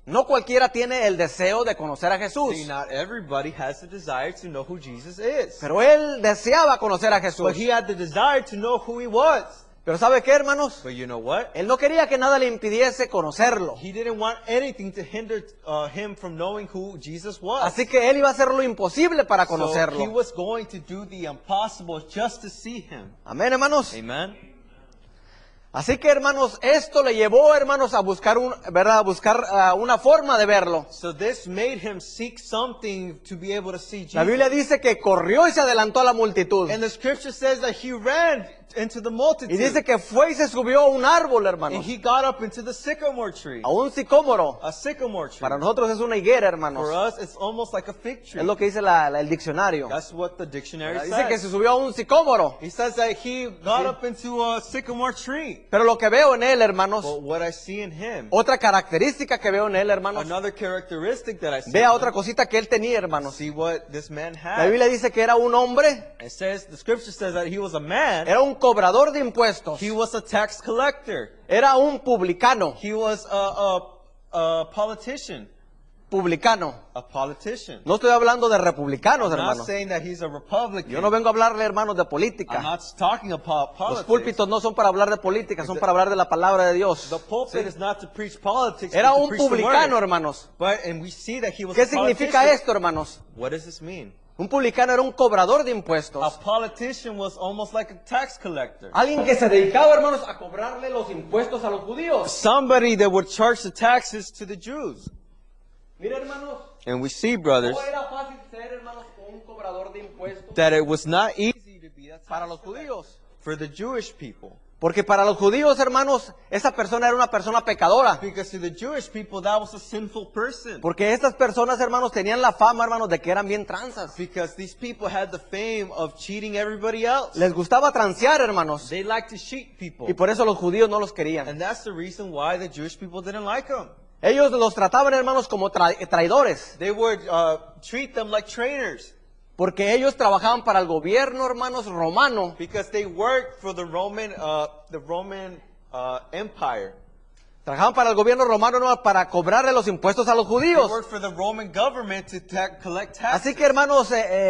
No cualquiera tiene el deseo de conocer a Jesús.
See, not everybody has the desire to know who Jesus is.
Pero él deseaba conocer a Jesús.
But he had the desire to know who he was.
Pero ¿sabe qué, hermanos?
But you know what?
Él no quería que nada le impidiese conocerlo.
He didn't want anything to hinder him from knowing who Jesus was.
Así que él iba a hacer lo imposible para
So he
conocerlo.
was going to do the impossible just to see him.
Amén, hermanos.
Amen.
Así que, hermanos, esto le llevó, hermanos, a buscar ¿verdad? A buscar una forma de verlo.
So this made him seek something to be able to see Jesus.
La Biblia dice que corrió y se adelantó a la multitud.
And the scripture says that he ran into the multitude.
Y dice que fue y se subió a un árbol,
And
hermanos.
he got up into the sycamore tree.
A un sicómoro.
A sycamore tree.
Para nosotros es una higuera,
For
hermanos.
us, it's almost like a fig tree.
Es lo que dice el diccionario.
That's what the dictionary
Dice que se
says.
subió a un sicómoro.
He says that he got up into a sycamore tree.
Pero lo que veo en él, hermanos,
But what I see in him,
otra característica que veo en él, hermanos,
another characteristic that I see,
vea
in
otra
him,
cosita que él tenía, hermanos.
see what this man
La
had.
Biblia dice que era un hombre,
It says, the scripture says that he was a man.
era un cobrador de impuestos,
He was a tax collector.
era un publicano,
He was a politician.
publicano.
A politician.
No estoy hablando de republicanos,
I'm not
hermanos.
saying that he's a Republican.
Yo no vengo a hablarle, hermanos, de
I'm
política.
not talking about
Los
politics.
púlpitos no son para hablar de política, son para hablar de la palabra de Dios.
The pulpit is not to preach politics,
Era
but to
un
preach the
publicano,
word.
hermanos.
And we see that he was
¿Qué
a
significa
politician.
esto, hermanos?
What does this mean?
Un publicano era un cobrador de
A
impuestos.
politician was almost like a tax collector.
Alguien que se dedicaba, hermanos, a cobrarle los impuestos a los judíos.
Somebody that would charge the taxes to the Jews.
Mira, hermanos,
And we see, brothers,
no era fácil ser, hermanos, un cobrador de impuestos
that it was not easy to be a tax
para los
collector
judíos.
for the Jewish people.
Porque para los judíos, hermanos, esa persona era una persona pecadora.
Because to the Jewish people, that was a sinful person.
Porque estas personas, hermanos, tenían la fama, hermanos, de que eran bien tranzas.
Because these people had the fame of cheating everybody else.
Les gustaba transear, hermanos.
They liked to cheat people.
Y por eso los judíos no los querían.
And that's the reason why the Jewish people didn't like them.
Ellos los trataban, hermanos, como traidores.
They would treat them like traitors.
Porque ellos trabajaban para el gobierno, hermanos, romano.
Because they worked for the Roman Empire.
Trabajaban para el gobierno romano, ¿no? Para cobrarle los impuestos a los
They
judíos.
worked for the Roman government to collect taxes.
Así que, hermanos,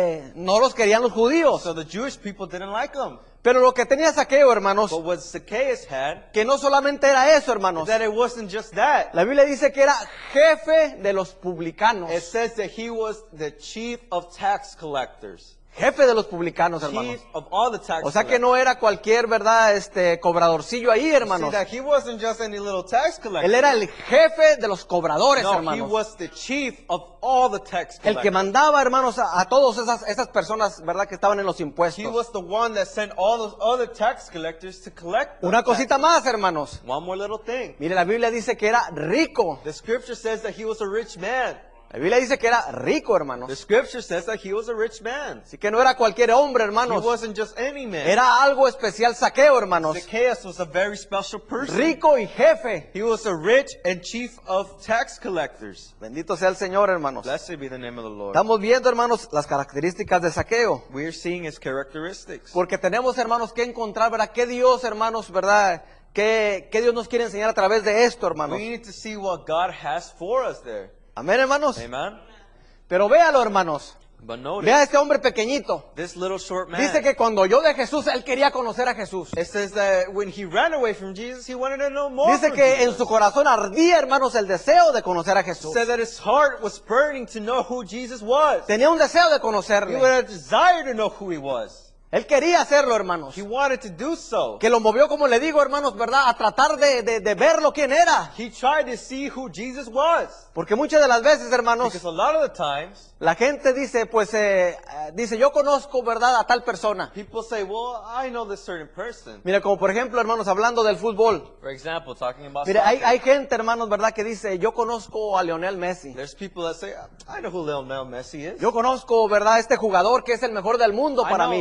no los querían los judíos.
So the Jewish people didn't like them.
Pero lo que tenía Saqueo, hermanos,
But what Zacchaeus had,
que no solamente era eso, hermanos.
that it wasn't just that.
La Biblia dice que era jefe de los publicanos.
It says that he was the chief of tax collectors.
Jefe de los publicanos, hermanos.
Chief of all the tax
O sea que no era cualquier, ¿verdad? Cobradorcillo ahí,
See
hermanos.
that he wasn't just any little tax collector.
Él era el jefe de los cobradores,
No, he
hermanos.
was the chief of all the tax
El que
collectors.
mandaba, hermanos, a todas esas personas, ¿verdad? Que estaban en los
He
impuestos.
was the one that sent all those other tax collectors to collect the
Una cosita
taxes.
más, hermanos.
One more little thing.
Mire, la Biblia dice que era rico.
The scripture says that he was a rich man.
La Biblia dice que era rico,
The
hermanos.
scripture says that he was a rich man.
Así que no era cualquier hombre,
He
hermanos.
wasn't just any man.
Era algo especial Saqueo, hermanos.
Zacchaeus was a very special person.
Rico y jefe.
He was a rich and chief of tax collectors.
Bendito sea el Señor, hermanos.
Blessed be the name of the Lord.
Estamos viendo, hermanos, las características de Saqueo.
We are seeing his characteristics.
Porque tenemos, hermanos, que encontrar, ¿verdad? ¿Qué Dios, hermanos, verdad? ¿Qué Dios nos quiere enseñar a través de esto, hermanos?
We need to see what God has for us there.
Amén, hermanos.
Amen.
Pero véalo, hermanos.
But notice,
Vea a este hombre pequeñito.
this little short man.
Dice que cuando oyó de Jesús, él quería conocer a Jesús.
It says that when he ran away from Jesus, he wanted to know more
Dice
from
que en
Jesus.
su corazón ardía, hermanos, el deseo de conocer a
It
Jesús.
said that his heart was burning to know who Jesus was.
Tenía un deseo de
He
conocerle.
had a desire to know who he was.
Él quería hacerlo, hermanos.
He wanted to do so.
Que lo movió, como le digo, hermanos, ¿verdad? A tratar de verlo quién era.
He tried to see who Jesus was.
Porque muchas de las veces, hermanos,
Because a lot of the times,
la gente dice, pues, dice, yo conozco, ¿verdad? A tal persona.
people say, well, I know this certain person.
Mira, como por ejemplo, hermanos, hablando del fútbol.
For example, talking about
Mira,
soccer.
hay gente, hermanos, ¿verdad? Que dice, yo conozco a Lionel Messi.
There's people that say, I know who Lionel Messi is.
Yo conozco, ¿verdad? Este jugador que es el mejor del mundo
I
para
know
mí.
that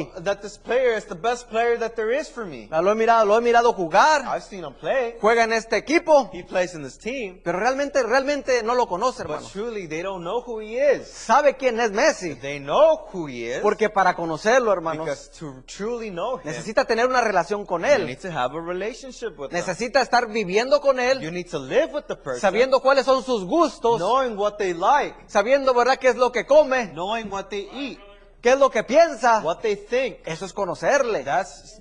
this player as the best player that there is for me.
Lo he mirado jugar,
I've seen him play.
juega en este equipo,
He plays in this team.
pero realmente no lo conoce,
But
hermano.
truly, they don't know who he is.
¿Sabe quién es Messi?
They know who he is.
Porque para conocerlo, hermanos,
Because to truly know him,
necesita tener una relación con
you
él.
need to have a relationship with him.
Necesita estar viviendo con
You
él,
need to live with the person,
sabiendo cuáles son sus gustos,
knowing what they like,
sabiendo, ¿verdad?, qué es lo que come,
knowing what they eat,
qué es lo que piensa.
what they think.
Eso es conocerle.
That's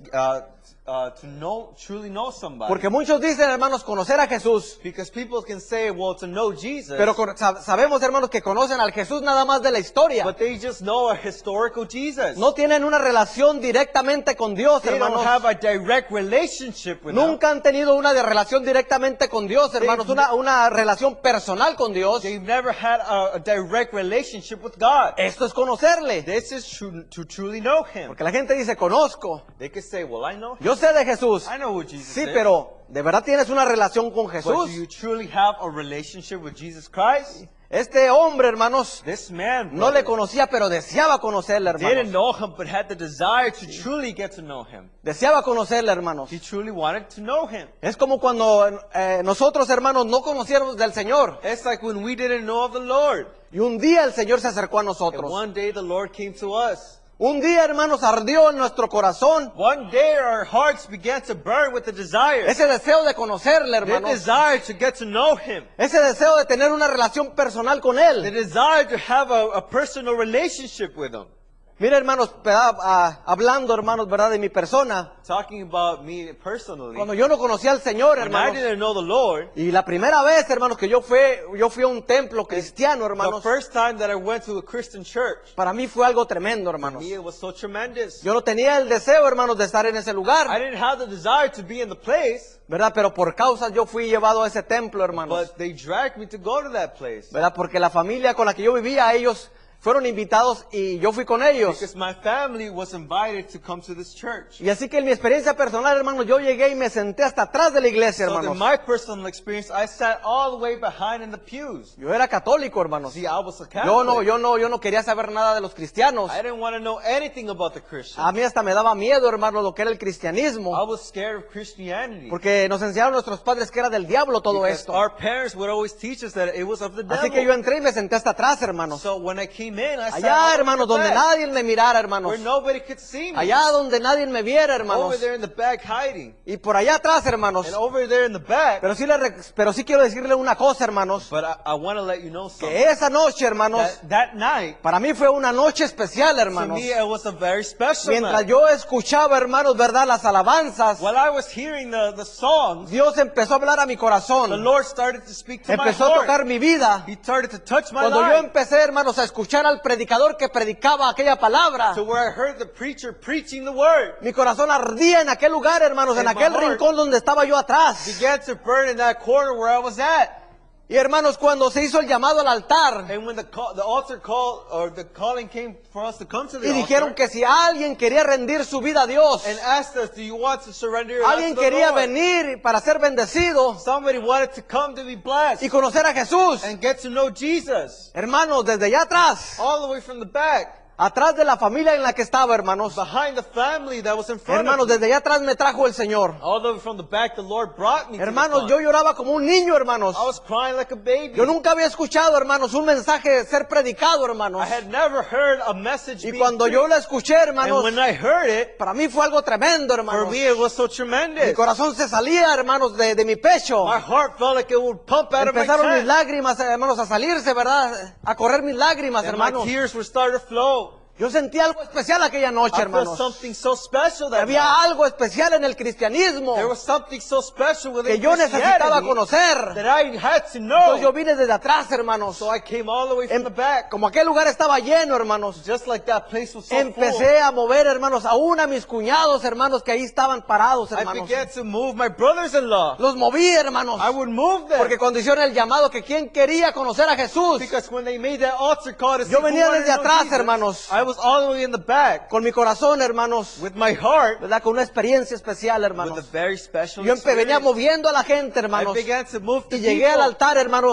to truly know somebody.
Porque muchos dicen, hermanos, conocer a Jesús.
Because people can say, well, to know Jesus,
Pero sabemos, hermanos, que conocen al Jesús nada más de la historia.
but they just know a historical Jesus.
No tienen una relación directamente con Dios,
They don't
hermanos.
have a direct relationship with him.
Nunca han tenido una relación directamente con Dios, hermanos. Una relación personal con Dios.
They've never had a direct relationship with God.
Esto es conocerle.
This is to truly know him.
Porque la gente dice, conozco.
They can say, well, I know him.
Yo sé de Jesús.
I know who Jesus
Sí,
is.
pero ¿de verdad tienes una relación con
But
Jesús?
do you truly have a relationship with Jesus Christ?
Este hombre, hermanos,
This man
no le
brother,
conocía, pero deseaba conocerle,
didn't
hermanos.
know him, but had the desire to truly get to know him.
Deseaba conocerle, hermanos.
He truly wanted to know him.
Es como cuando nosotros, hermanos, no conociéramos del Señor.
It's like when we didn't know of the Lord.
Y un día el Señor se acercó a
And
nosotros.
one day the Lord came to us.
Un día, hermanos, ardió en nuestro corazón
One day our hearts began to burn with the desire.
ese deseo de conocerle,
The
hermanos.
desire to get to know him.
Ese deseo de tener una relación personal con
The
Él.
desire to have a personal relationship with him.
Mire, hermanos, hablando, hermanos, ¿verdad?, de mi persona.
Talking about me personally.
Cuando yo no conocía al Señor,
When I
hermanos.
didn't know the Lord,
Y la primera vez, hermanos, que yo fui a un templo cristiano,
the
hermanos.
first time that I went to a Christian church,
Para mí fue algo tremendo,
for
hermanos.
me it was so tremendous.
Yo no tenía el deseo, hermanos, de estar en ese
I
lugar,
didn't have the desire to be in the place,
¿verdad? Pero por causas yo fui llevado a ese templo, hermanos.
but they dragged me to go to that place.
¿Verdad? Porque la familia con la que yo vivía, ellos fueron invitados y yo fui con ellos.
Because my family was invited to come to this church.
Y así que en mi experiencia personal, hermanos, yo llegué y me senté hasta atrás de la iglesia,
So in
hermanos.
my personal experience, I sat all the way behind in the pews.
Yo era católico, hermanos.
See, I was a Catholic.
Yo no quería saber nada de los cristianos.
I didn't want to know anything about the Christians.
A mí hasta me daba miedo, hermanos, lo que era el
I
cristianismo.
was scared of Christianity.
Porque nos enseñaron nuestros padres que era del diablo todo
Because
esto.
our parents would always teach us that it was of the
Así que yo
devil.
entré y me senté hasta atrás, hermanos.
So when I came in, I sat
Allá,
all
hermanos,
in the
donde
back,
nadie me mirara, hermanos.
where nobody could see me.
Allá donde nadie me viera, hermanos.
Over there in the back hiding.
Y por allá atrás, hermanos.
And over there in the back.
Pero sí quiero decirle una cosa, hermanos.
But I want to let you know something.
Que esa noche, hermanos,
That night,
para mí fue una noche especial,
to
hermanos.
me, it was a very special
Mientras
night.
yo escuchaba, hermanos, verdad, las alabanzas,
While I was hearing the songs,
Dios empezó a hablar a mi
the
corazón.
Lord started to speak to my
Empezó a
heart.
tocar mi vida.
He started to touch my
Cuando yo
life.
empecé, hermanos, a escuchar al predicador que predicaba aquella palabra,
To where I heard the preacher preaching the word.
mi corazón ardía en aquel lugar, hermanos, en
And my
aquel
heart
rincón donde estaba yo atrás.
Began to burn in that corner where I was at.
Y hermanos, cuando se hizo el llamado al altar
And when the altar call, or the calling came for us to come to the
y dijeron
altar,
que si alguien quería rendir su vida a Dios,
and asked us, do you want to surrender your life
alguien
to the
quería
Lord?
venir para ser bendecido
Somebody wanted to come to be blessed
y conocer a Jesús.
and get to know Jesus.
Hermanos, desde allá atrás,
All the way from the back,
atrás de la familia en la que estaba, hermanos,
behind the family that was in front
hermanos,
of me.
desde allá atrás me trajo el Señor.
All the way from the back, the Lord brought me
Hermanos,
to the
yo
front.
lloraba como un niño, hermanos.
I was crying like a baby.
Yo nunca había escuchado, hermanos, un mensaje ser predicado, hermanos.
I had never heard a message
Y
being
cuando yo
preached.
lo escuché,
And
hermanos,
when I heard it,
para mí fue algo tremendo,
for
hermanos.
me it was so
Mi
tremendous.
corazón se salía, hermanos, de mi pecho.
My heart felt like it would pump out of my
Empezaron mis
chest.
lágrimas, hermanos, a salirse, ¿verdad? A correr mis lágrimas,
And my
hermanos.
tears would start to flow.
Yo sentí algo especial aquella noche,
I felt
hermanos.
something so special that
Había
night.
algo especial en el cristianismo
There was something so special
que
within
yo necesitaba
Christianity
conocer.
that I had to
Entonces yo
know.
vine desde atrás, hermanos.
So I came all the way from the back.
Como aquel lugar estaba lleno, hermanos.
Just like that place was so full.
Empecé a mover, hermanos, aún a mis cuñados, hermanos, que ahí estaban parados,
I
hermanos.
began to move my brothers-in-law.
Los moví, hermanos.
I would move them.
Porque cuando hicieron el llamado que quien quería conocer a Jesús,
Because when they made that altar call to see
Yo
who
venía
wanted
desde
to know
atrás,
Jesus,
hermanos.
I was all the way in the back
con mi corazón, hermanos,
with my heart,
¿verdad? Con una experiencia especial,
with a
hermanos.
very special
Yo venía
experience.
moviendo a la gente,
I
hermanos.
began to move the
Y llegué al
people.
altar, hermanos.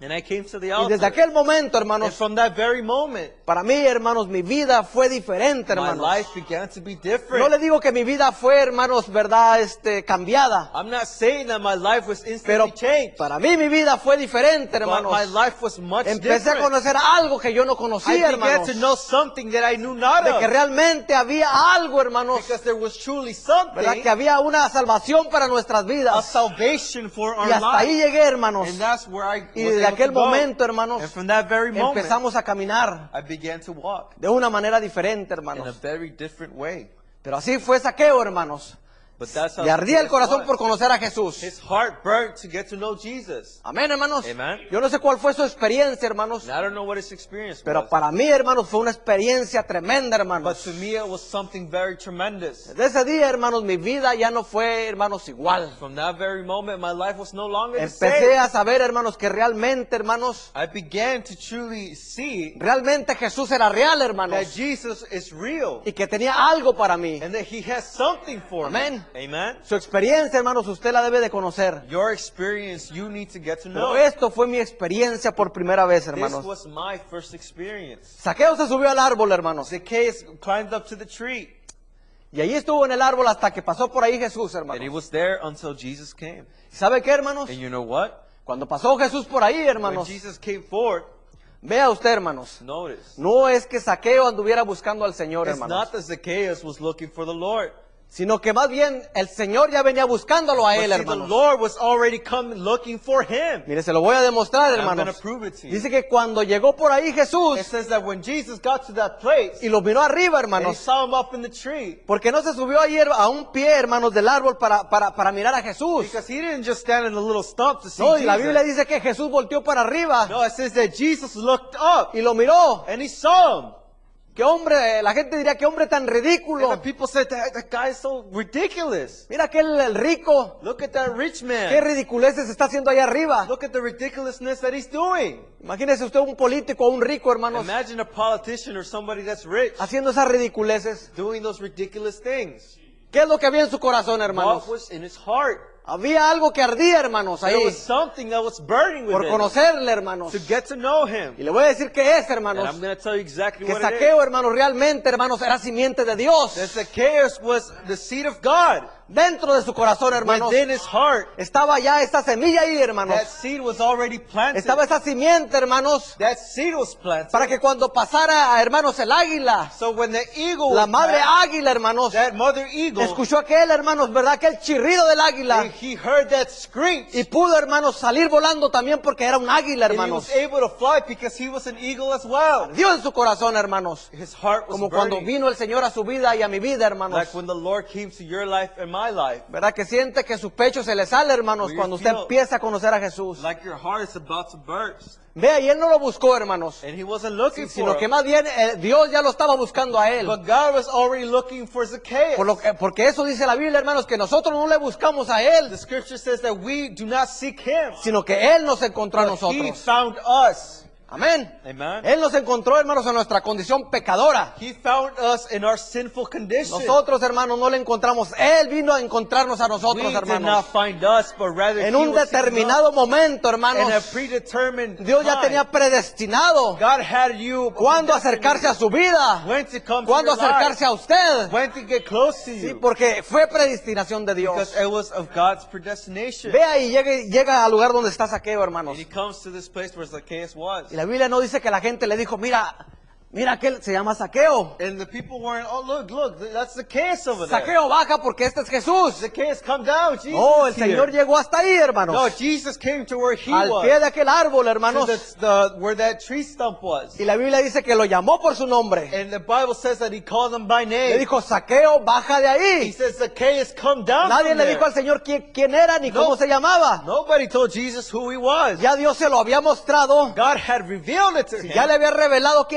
And I came to the
Y desde
altar.
aquel momento,
And
hermanos,
from that very moment,
para mí, hermanos, mi vida fue diferente,
my
hermanos.
life began to be
No
different.
le digo que mi vida fue, hermanos, verdad, cambiada.
I'm not saying that my life was
Pero
instantly changed.
para mí mi vida fue diferente,
But my
hermanos.
life was much
Empecé a
different.
conocer algo que yo no
I
conocía,
began
hermanos.
to know something that I knew not
De que
of.
realmente había algo, hermanos.
Because there was truly
¿Verdad?
something,
Que había una salvación para nuestras
a
vidas.
salvation for our
Y hasta ahí
lives.
llegué, hermanos.
And that's where I
Y
was
desde
able to
aquel
go.
momento, hermanos,
And from that very moment,
empezamos a caminar
I began to walk
de una manera diferente,
in a
hermanos.
very different way.
Pero así fue Saqueo, hermanos.
But that's how
Le ardía el
Zacchaeus
corazón
was.
por conocer a Jesús.
His heart burnt to get to know Jesus.
Amén, hermanos.
Amen.
Yo no sé cuál fue su experiencia, hermanos.
And I don't know what his experience
Pero
was.
para mí, hermanos, fue una experiencia tremenda,
But
hermanos.
to me it was something very tremendous.
Desde ese día, hermanos, mi vida ya no fue, hermanos, igual.
From that very moment, my life was no longer the
Empecé
same.
a saber, hermanos, que realmente, hermanos,
I began to truly see
realmente Jesús era real,
that
hermanos.
Jesus is real.
Y que tenía algo para mí.
And that He has something for
Amen.
me. Amen.
Su experiencia, hermanos, usted la debe de conocer.
Your experience, you need to get to
Pero
know.
esto fue mi experiencia por primera vez,
This
hermanos.
was my first experience.
Saqueo se subió al árbol, hermanos.
Zacchaeus climbed up to the tree.
Y allí estuvo en el árbol hasta que pasó por ahí Jesús,
And he
hermanos.
was there until Jesus came.
¿Sabe qué, hermanos?
And you know what?
Cuando pasó Jesús por ahí,
When
hermanos,
Jesus came forward,
vea usted, hermanos.
notice,
No es que Saqueo anduviera buscando al Señor,
it's
hermanos,
not that Zacchaeus was looking for the Lord.
sino que más bien el Señor ya venía buscándolo a
But
él,
see, the
hermanos.
Lord was already coming looking for him.
Mire, se lo voy a demostrar,
And I'm going to
hermanos.
prove it to you.
Dice que cuando llegó por ahí Jesús
It says that when Jesus got to that place,
y lo miró arriba,
and he
hermanos,
saw him up in the tree,
porque no se subió ayer a un pie, hermanos, del árbol para mirar a Jesús.
because he didn't just stand in a little stump to see
No, y la
Jesus.
Biblia dice que Jesús volteó para arriba
No, it says that Jesus looked up
y lo miró.
and he saw him.
Qué hombre, la gente diría, qué hombre tan
And
ridículo.
the people said that guy is so ridiculous.
Mira aquel el rico,
Look at that rich
qué
man.
ridiculeces está haciendo ahí arriba.
Look at the ridiculousness that he's doing.
Imagínese usted un político o un rico, hermanos,
Imagine a politician or somebody that's rich
haciendo esas ridiculeces.
doing those ridiculous things.
¿Qué es lo que había en su corazón, hermanos?
What was in his heart?
Había algo que ardía, hermanos,
There
ahí,
was something that was burning
por
within him
conocerle, hermanos.
to get to know him.
Y le voy a decir qué es,
And
hermanos.
I'm going to tell you exactly
Que
what it is.
Saqueo, hermanos, realmente, hermanos, era simiente de Dios.
That Zacchaeus was the seed of God.
Dentro de su corazón, hermanos,
Within his heart,
estaba ya esa semilla ahí, hermanos.
that seed was already planted.
Estaba esa simiente, hermanos,
That seed was planted.
para que cuando pasara, hermanos, el águila,
So when the eagle
la
would
madre
pass,
águila, hermanos,
that mother eagle,
escuchó aquel, hermanos, ¿verdad? Aquel chirrido del águila.
and he heard that screech.
Y pudo, hermanos, salir volando también porque era un águila,
And he
hermanos.
was able to fly because he was an eagle as well.
Dios en su corazón, hermanos.
His heart was
Como cuando
burning.
vino el Señor a su vida y a mi vida, hermanos.
Like when the Lord came to your life and my life.
¿Verdad que siente que su pecho se le sale, hermanos,
Where you
cuando usted
feel-
empieza a conocer a Jesús?
Like your heart is about to burst.
Vea, y él no lo buscó, hermanos,
And he wasn't looking
sino
for
que
him.
más bien Dios ya lo estaba buscando a él.
But God was already looking for Zacchaeus.
Porque eso dice la Biblia, hermanos, que nosotros no le buscamos a él,
The scripture says that we do not seek him.
sino que él nos encontró a
But he
nosotros.
found us.
Amén.
Amen.
Él nos encontró, hermanos, en nuestra condición pecadora.
He found us in our sinful condition.
Nosotros, hermanos, no le encontramos. Él vino a encontrarnos a
We
nosotros,
did not
hermanos.
find us, but rather
En
he
un
was seeking us.
determinado momento,
In a
hermanos,
predetermined
Dios ya
time.
tenía predestinado
God had you
cuándo acercarse a su vida,
when to come
cuándo
to your
acercarse
life,
a usted.
when to get close to
Sí,
you.
porque fue predestinación de
Because
Dios.
it was of God's predestination.
Vea y llega al lugar donde está Saqueo, hermanos.
And he comes to this place where Zacchaeus was.
Y la Biblia no dice que la gente le dijo, mira aquel se llama Saqueo.
And the people weren't, oh, look, that's Zacchaeus over there.
Saqueo, baja porque este es Jesús.
Zacchaeus, come down. Jesus
Oh, el
is here.
Señor llegó hasta ahí,
No,
hermanos.
Jesus came to where he
Al
was.
pie de aquel árbol,
To
hermanos.
where that tree stump was.
Y la Biblia dice que lo llamó por su nombre.
And the Bible says that he called him by
Le
name.
dijo, Saqueo, baja de
He
ahí.
says, Zacchaeus, come down
Nadie
from
le
there.
dijo al Señor quién era ni
No.
cómo se llamaba.
Nobody told Jesus who he was.
Ya Dios se lo había mostrado.
God had revealed it to him.
Ya le había revelado quién era aquella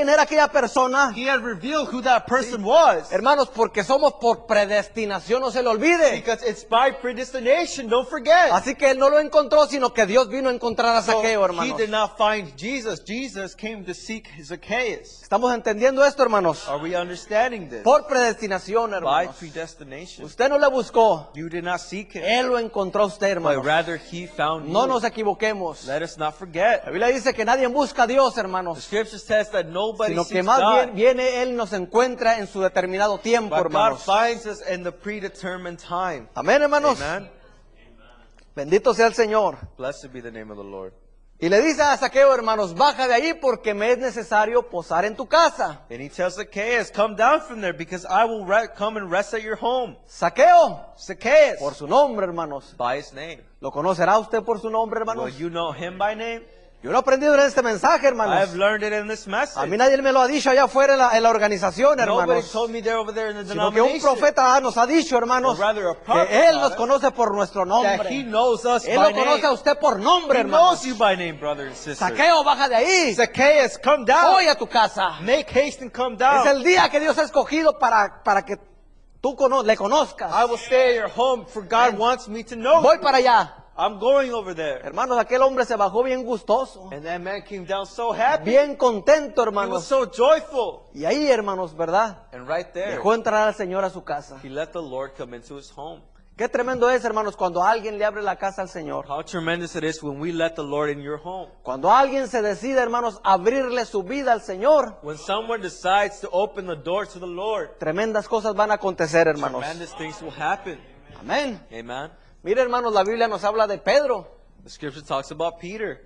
aquella persona,
He had revealed who that person was.
hermanos, porque somos por predestinación, no se le olvide.
Because it's by predestination, don't forget.
Así que él no lo encontró, sino que Dios vino a encontrar a
So
Zaqueo,
he
hermanos.
did not find Jesus. Jesus came to seek Zacchaeus.
¿Estamos entendiendo esto, hermanos?
Are we understanding this?
Por predestinación,
By
hermanos.
predestination.
Usted no le buscó,
You did not seek him,
él lo encontró a usted,
but
hermanos.
rather he found
No
you.
nos equivoquemos.
Let us not forget.
La Biblia dice que nadie busca a Dios,
The
hermanos,
scripture says that nobody
sino que
seeks
más
God,
bien viene Él y nos encuentra en su determinado tiempo,
but God
hermanos.
finds us in the predetermined time.
Amén, hermanos.
Amen.
Bendito sea el Señor.
Blessed be the name of the Lord.
Y le dice a Zaqueo, hermanos, baja de ahí porque me es necesario posar en tu casa.
And he tells Zacchaeus, come down from there because I will come and rest at your home.
Zaqueo,
Zacchaeus,
por su nombre, hermanos.
by his name.
¿Lo conocerá usted por su nombre,
Will
hermanos?
you know him by name?
Yo lo he aprendido en este mensaje,
I
hermanos.
have learned it in this
A
message.
mí nadie me lo ha dicho allá afuera en la organización,
Nobody
hermanos.
told me there over there in the
Sino que un
denomination
profeta nos ha dicho, hermanos,
Or rather a prophet
que Él
taught
nos
us
conoce por nuestro
that
nombre.
he knows us
Él
by
lo conoce a
name.
usted por nombre,
He
hermanos.
knows you by name, brother and sister.
Zaqueo, baja de ahí.
Zacchaeus, come down.
Voy a tu casa.
Make haste and come down.
Es el día que Dios ha escogido para que tú le conozcas.
I will stay at your home for God wants me to know
Voy
you.
para allá.
I'm going over there.
Hermanos, aquel hombre se bajó bien gustoso,
And that man came down so happy.
bien contento,
He was
hermanos.
so joyful.
Y ahí, hermanos, ¿verdad?
And right there,
Dejó entrar al Señor a su casa.
he let the Lord come into his home.
Qué tremendo es, hermanos, cuando alguien le abre la casa al Señor.
How tremendous it is when we let the Lord in your home.
Cuando alguien se decide, hermanos, abrirle su vida al Señor,
When someone decides to open the door to the Lord,
tremendas cosas van a acontecer, hermanos.
tremendous things will happen.
Amén.
Amen.
Mire, hermanos, la Biblia nos habla de Pedro.
The scripture talks about Peter.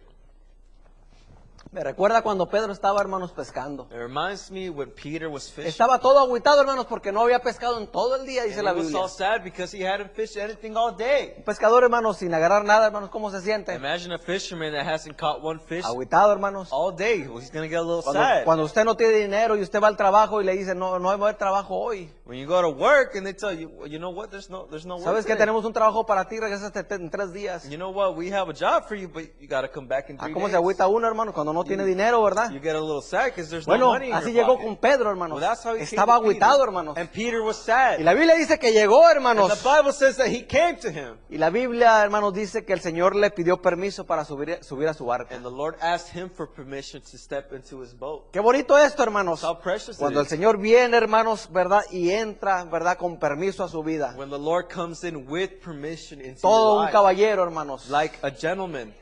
Me recuerda cuando Pedro estaba, hermanos, pescando.
It reminds me when Peter was fishing.
Estaba todo agüitado, hermanos, porque no había pescado en todo el día, dice
And
la
he was
Biblia.
all sad because he hadn't fished anything all day.
Un pescador, hermanos, sin agarrar nada, hermanos, ¿cómo se siente?
Imagine a fisherman that hasn't caught one fish
Agüitado, hermanos.
all day. Well, he's going to get a little
Cuando,
sad.
cuando usted no tiene dinero y usted va al trabajo y le dice, no va a haber trabajo hoy.
When you go to work and they tell you, well, you know what, there's no work
¿Sabes que
today.
tenemos un trabajo para ti? Regresas en 3 días.
You know what, we have a job for you, but you got to come back in 3
¿Cómo
days.
se agüita uno, hermano, cuando no tiene dinero, verdad?
You get a little sad because there's no
Bueno,
money in
así
your
llegó
pocket.
con Pedro, hermanos.
Well, that's how he
Estaba
came to Peter.
agüitado, hermanos.
And Peter was sad.
Y la Biblia dice que llegó,
And
hermanos.
the Bible says that he came to him.
Y la Biblia, hermanos, dice que el Señor le pidió permiso para subir a su barca.
And the Lord asked him for permission to step into his boat.
Qué bonito esto, hermanos.
How precious
Cuando el
it is.
Señor viene, hermanos, ¿verdad? Y entra, ¿verdad? Con permiso a su vida.
When the Lord comes in with permission into
Todo
your
un
life.
caballero, hermanos.
Like a gentleman.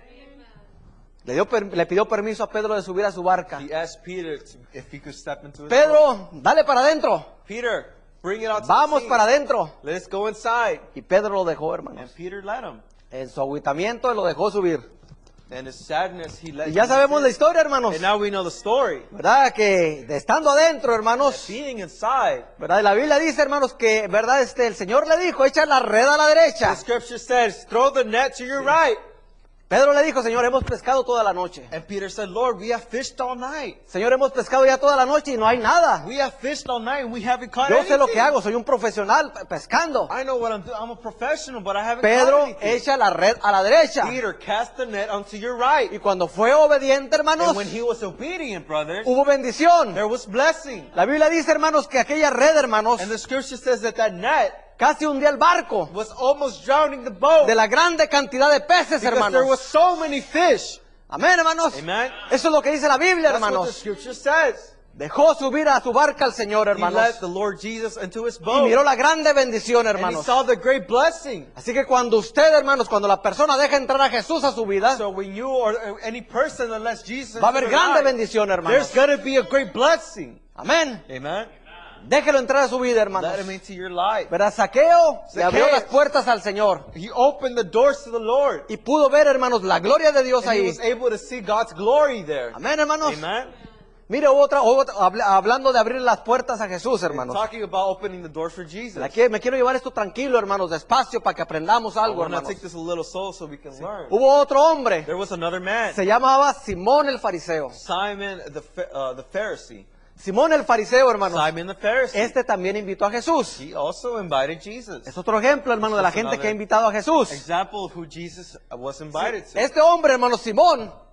Le pidió permiso a Pedro de subir a su barca.
He asked Peter if he could step into his boat.
Pedro, dale para adentro.
Peter, bring it out to
Vamos
the sea.
para adentro.
Let's go inside.
Y Pedro lo dejó,
And
hermanos.
Peter let him.
En su agüitamiento lo dejó subir.
And his sadness, he let
Y ya
him
sabemos
in.
la historia, hermanos.
And now we know the story.
¿Verdad? Que estando adentro, hermanos.
Being inside,
¿Verdad? Y la Biblia dice, hermanos, que, ¿verdad? El Señor le dijo, echa la red a la derecha.
the scripture says, throw the net to your right.
Pedro le dijo, Señor, hemos pescado toda la noche.
And Peter said, Lord, we have fished all night.
Señor, hemos pescado ya toda la noche y no hay nada.
We have fished all night and we haven't caught
Yo
anything.
sé lo que hago, soy un profesional pescando.
I know what I'm doing. I'm a professional, but I haven't
Pedro
caught anything.
echa la red a la derecha.
Peter cast the net onto your right.
Y cuando fue obediente, hermanos,
And when he was obedient, brothers,
hubo bendición.
there was blessing.
La Biblia dice, hermanos, que aquella red, hermanos,
And the scripture says that that net
casi hundía el barco
was almost drowning the boat
de la grande cantidad de peces,
because there was
hermanos.
so many fish.
Amén, hermanos.
Amen.
Eso es lo que dice la Biblia,
That's what the
hermanos.
scripture says.
Dejó subir a su barca al Señor,
He
hermanos.
led the Lord Jesus into his
Y
boat.
miró la grande bendición,
And he
hermanos.
saw the great blessing.
Así que cuando usted, hermanos, cuando la persona deja entrar a Jesús a su vida,
So when you or any person that lets Jesus
va a haber
into their
grande
life,
bendición, hermanos.
there's going to be a great blessing.
Amén.
Amen.
Déjelo entrar a su vida, hermanos.
Let him into your life.
¿Verdad? Zaqueo le abrió
Zacchaeus.
las puertas al Señor.
He opened the doors to the Lord.
Y pudo ver, hermanos, la gloria de Dios
And he
ahí.
was able to see God's glory there.
Amén, hermanos.
Amen.
Mire, hablando de abrir las puertas a Jesús, hermanos.
Talking about opening the doors for Jesus.
Me quiero llevar esto tranquilo, hermanos, despacio, para que aprendamos
I
algo,
want to
hermanos.
take this a little slow so we can learn.
Hubo otro hombre,
There was another man,
se llamaba Simón el Fariseo.
Simon the Pharisee.
Simón el Fariseo, hermanos.
Simon the Pharisee.
Este también invitó a Jesús.
He also invited Jesus.
Es otro ejemplo, hermano, de la
Just
gente que ha
another
invitado a Jesús.
Example of who Jesus was invited to.
Este hombre, hermano Simón,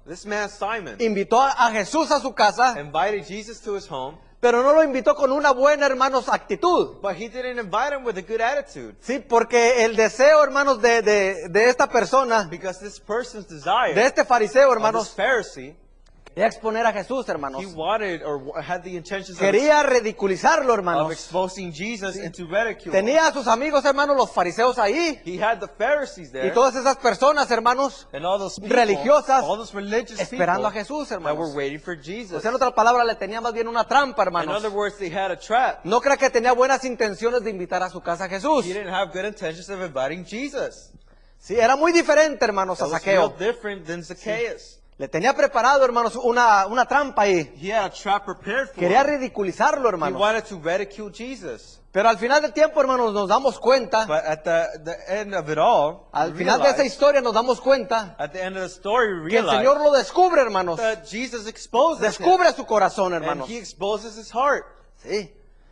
This man, Simon,
invitó a Jesús a su casa,
invited Jesus to his home,
pero no lo invitó con una buena, hermanos, actitud.
but he didn't invite him with a good attitude.
Sí, porque el deseo, hermanos, de esta persona,
Because this person's desire,
de este fariseo,
of this
hermanos,
Pharisee,
quería exponer a Jesús, hermanos.
he wanted or had the intentions
Quería ridiculizarlo,
of
hermanos.
exposing Jesus into ridicule.
Tenía a sus amigos, hermanos, los fariseos ahí.
He had the Pharisees
Y
there,
todas esas personas, hermanos,
and all those people,
religiosas,
all those religious
esperando a
people
Jesús,
that were
hermanos.
waiting for Jesus.
O sea, en otras palabras, le tenía más bien una trampa,
In
hermanos.
other words, they had a trap.
No crea que tenía buenas intenciones de invitar a su casa a Jesús.
He didn't have good intentions of inviting Jesus.
Sí, era muy diferente, hermanos, a
That was real
Zaqueo.
different than Zacchaeus.
Le tenía preparado, hermanos, una trampa ahí.
He had a trap prepared for
Quería
him.
ridiculizarlo,
He
hermanos.
wanted to ridicule Jesus.
Pero al final del tiempo, hermanos, nos damos cuenta,
But at the end of it all,
al
we
final de esa
realized-
historia nos damos cuenta
at the end of the story, we
que el
realized
Señor lo descubre, hermanos.
that Jesus exposes him,
Descubre su corazón,
and
hermanos.
he exposes his heart.
Sí.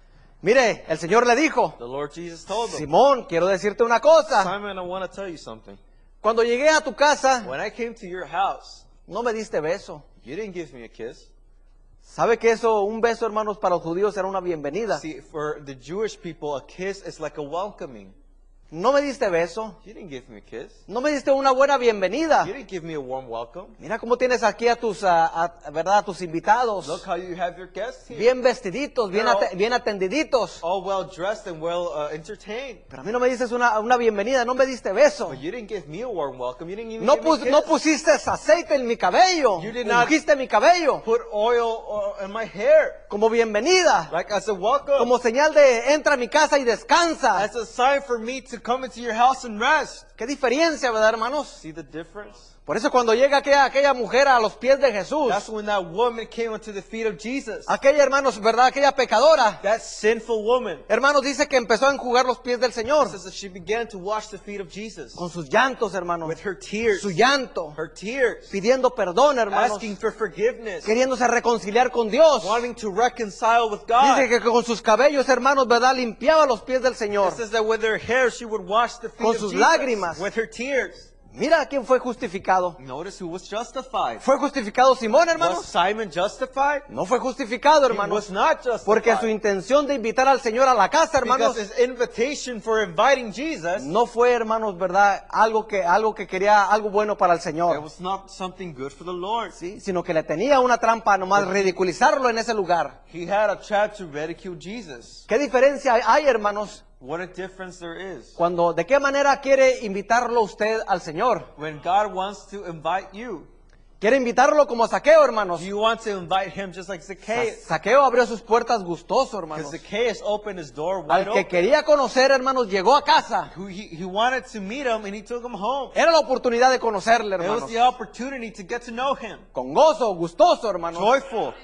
Mire, el Señor le dijo,
The Lord Jesus told him,
Simón, quiero decirte una cosa.
Simon, I want to tell you something.
Cuando llegué a tu casa,
When I came to your house,
no me diste beso.
you didn't give me a kiss.
¿Sabe que eso, un beso, hermanos, para los judíos era una bienvenida?
See, for the Jewish people, a kiss is like a welcoming.
No me diste beso.
You didn't give me a kiss.
No me diste una buena bienvenida.
You didn't give me a warm welcome.
Mira cómo tienes aquí a tus, ¿verdad? A tus invitados.
Look how you have your guests here.
Bien vestiditos, bien atendiditos.
All well dressed and well entertained.
Pero a mí no me dices una bienvenida, no me diste beso.
But you didn't give me a warm welcome. You didn't even
No,
give me a kiss.
no pusiste aceite en mi cabello.
You did not-
Ungiste mi cabello.
Put oil in my hair.
Como bienvenida.
Like as a welcome.
Como señal de entra a mi casa y descansa.
As a sign for me to come into your house and rest.
Qué diferencia, ¿verdad, hermanos?
See the difference?
Por eso cuando llega aquella mujer a los pies de Jesús,
That's when that woman came unto the feet of Jesus.
aquella, hermanos, ¿verdad? Aquella pecadora,
That sinful woman.
hermanos, dice que empezó a enjugar los pies del Señor
It says that she began to wash the feet of Jesus.
con sus llantos, hermanos.
With her tears.
Su llanto,
Her tears.
pidiendo perdón, hermanos,
Asking for forgiveness.
queriéndose reconciliar con Dios.
Wanting to reconcile with God.
Dice que con sus cabellos, hermanos, ¿verdad? Limpiaba los pies del Señor.
It says that with her hair she would wash the feet
Con
of
sus
Jesus.
lágrimas.
With her tears.
Mira quién fue justificado.
Notice who was justified.
¿Fue justificado Simón,
Was
hermanos?
Simon justified?
No fue justificado,
He
hermanos.
was not justified.
Porque su intención de invitar al Señor a la casa, hermanos,
Because his invitation for inviting Jesus,
no fue, hermanos, ¿verdad? Algo que quería, algo bueno para el
it
Señor.
was not something good for the Lord.
¿Sí? Sino que le tenía una trampa, nomás ridiculizarlo en ese lugar.
He had a trap to ridicule Jesus.
¿Qué diferencia hay, hermanos?
What a difference there is.
¿De qué manera quiere invitarlo usted al Señor?
When God wants to invite you,
¿Quiere invitarlo como Saqueo, hermanos?
do you want to invite him just like Zacchaeus?
Saqueo abrió sus puertas gustoso,
Because
hermanos.
Zacchaeus opened his door wide
Al que
open.
quería conocer, hermanos, llegó a casa.
He wanted to meet him and he took him home.
Era la oportunidad de conocerle,
It was
hermanos.
the opportunity to get to know him.
Con gozo, gustoso, hermanos.
Joyful.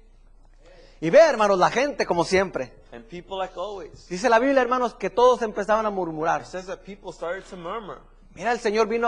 Y ve, hermanos, la gente como siempre.
And people like always.
Dice la Biblia, hermanos, que todos empezaban a
It
murmurar.
says that people started to murmur.
Mira, el Señor vino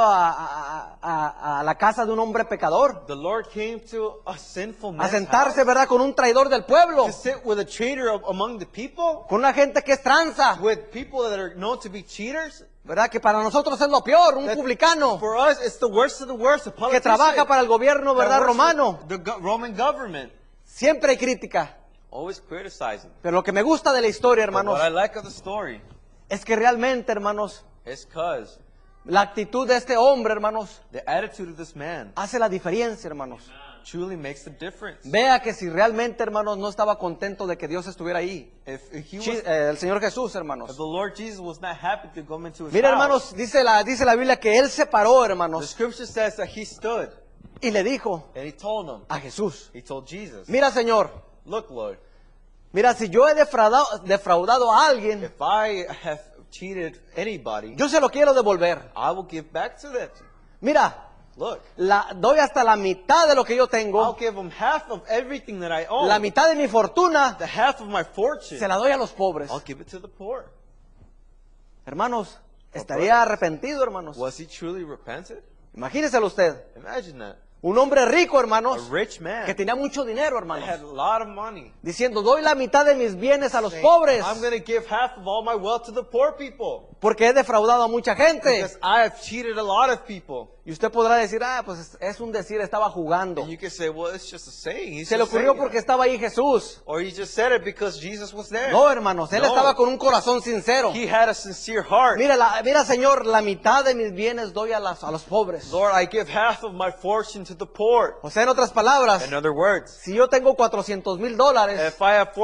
a la casa de un hombre pecador.
The Lord came to a sinful
A
man's
sentarse,
house
¿verdad? Con un traidor del pueblo.
to sit with a traitor among the people,
Con una gente que es tranza.
with people that are known to be cheaters.
¿Verdad? Que para nosotros es lo peor. Un
That
publicano.
For us, it's the worst of the worst. A
Que
politician
trabaja para el gobierno,
that
¿verdad?
works for
Romano.
the Roman government.
Siempre hay crítica.
Always criticizing.
Pero lo que me gusta de la historia,
But
hermanos,
what I like of the story
es que realmente, hermanos,
is because
la actitud de este hombre, hermanos,
the attitude of this man
hace la diferencia, hermanos.
truly makes the difference.
Vea que si realmente, hermanos, no estaba contento de que Dios estuviera ahí.
If he was,
El Señor Jesús,
if
hermanos.
the Lord Jesus was not happy to come into his
Mira,
house,
hermanos, dice la Biblia que Él se paró,
the
hermanos,
scripture says that he stood
y le dijo
and he told him,
a Jesús,
he told Jesus,
mira, Señor,
look, Lord,
mira, si yo he defraudado a alguien,
if I have cheated anybody,
yo se lo quiero devolver.
I will give back to them.
Mira,
Look,
doy hasta la mitad de lo que yo
I'll
tengo,
give them half of everything that I own.
la mitad de mi fortuna,
The half of my fortune,
se la doy a los pobres.
I'll give it to the poor.
Hermanos, ¿estaría arrepentido, hermanos?
Was he truly repentant?
Imagíneselo usted.
Imagine that.
Un hombre rico,
A
hermanos,
rich man
que tenía mucho dinero,
that
hermanos,
had a lot of money.
diciendo, doy la mitad de mis bienes a los
saying,
pobres,
I'm going to give half of all my wealth to the poor people.
porque he defraudado a mucha gente.
Because I have cheated a lot of people.
Y usted podrá decir, pues es un decir, estaba jugando.
And you can say, well, it's just a saying. He's
Se le
just
ocurrió
saying
porque
that.
estaba ahí Jesús.
Or he just said it because Jesus was there.
No, hermanos, él
No.
estaba con un corazón sincero.
He had a sincere heart.
Mira, Señor, la mitad de mis bienes doy a los pobres.
Lord, I give half of my fortune to the poor.
O sea, en otras palabras,
In other words,
si yo tengo $400,000,
if I have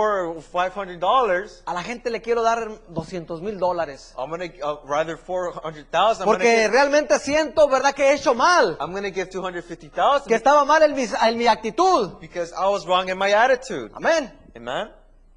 $500,
a la gente le quiero dar $200,000.
I'm going to rather 400,000.
Porque realmente siento, ¿verdad?, que he hecho mal.
I'm going to give 250,000
Que estaba mal en mi actitud.
because I was wrong in my attitude.
Amén.
Amen.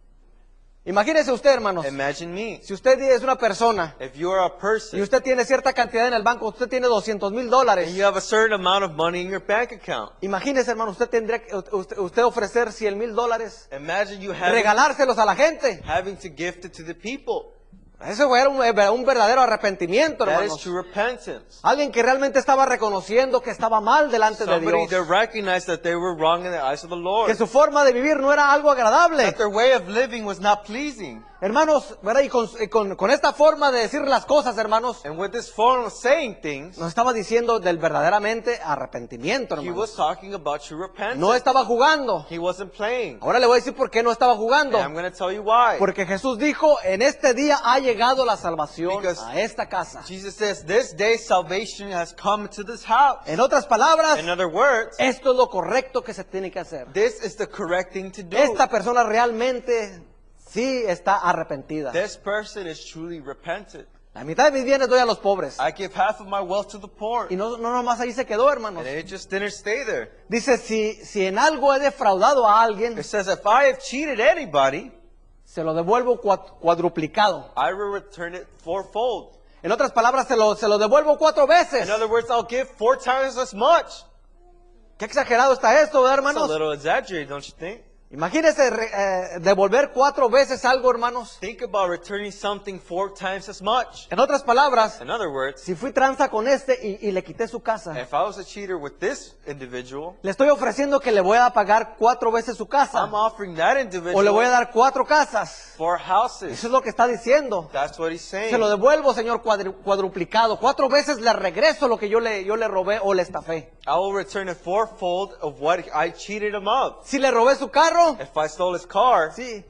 Imagínese usted, hermanos.
Imagine me.
Si usted es una persona
If you are a
y
person
usted tiene cierta cantidad en el banco, usted tiene $200,000.
and you have a certain amount of money in your bank account.
Imagínese, hermano, usted tendría que usted ofrecer $100,000,
Imagine you
regalárselos a la gente.
having to gift it to the people.
Eso era un verdadero arrepentimiento,
That is
hermanos.
true repentance.
Alguien que realmente estaba reconociendo que estaba mal delante de
Somebody that
Dios.
recognized that they were wrong in the eyes of the Lord.
Que su forma de vivir no era algo agradable.
That their way of living was not pleasing.
Hermanos, ¿verdad? Y con esta forma de decir las cosas, hermanos,
And with this form of saying things,
nos estaba diciendo del verdaderamente arrepentimiento,
he
hermanos.
was talking about true repentance.
No estaba jugando.
He wasn't playing.
Ahora le voy a decir por qué no estaba jugando.
And I'm going to tell you why.
Porque Jesús dijo, en este día ha llegado la salvación
Because
a esta casa.
Jesus says, this day salvation has come to this house.
En otras palabras,
In other words,
esto es lo correcto que se tiene que hacer.
this is the correct thing to do.
Esta persona realmente sí está arrepentida.
This person is truly repentant.
La mitad de mis bienes doy a los pobres.
I give half of my wealth to the poor.
Y no nomás ahí se quedó, hermanos.
And it just didn't stay there.
Dice, si en algo he defraudado a alguien,
It says, if I have cheated anybody,
se lo devuelvo cuadruplicado.
I will return it fourfold.
En otras palabras, se lo devuelvo 4 veces.
In other words, I'll give 4 times as much.
Qué exagerado está esto, ¿verdad,
It's a
hermanos?
little exaggerated, don't you think?
Imagínense devolver 4 veces algo, hermanos.
Think about returning something 4 times as much.
En otras palabras,
In other words,
si fui tranza con este y le quité su casa,
if I was a cheater with this individual,
le estoy ofreciendo que le voy a pagar 4 veces su casa.
I'm offering that
O le
individual
voy a dar 4 casas.
4 houses.
Eso es lo que está diciendo.
That's what he's saying.
Se lo devuelvo, Señor, cuadruplicado. 4 veces le regreso lo que yo le robé o le estafé.
I will return it fourfold of what I cheated him of.
Si le robé su carro,
If I stole his car,
sí,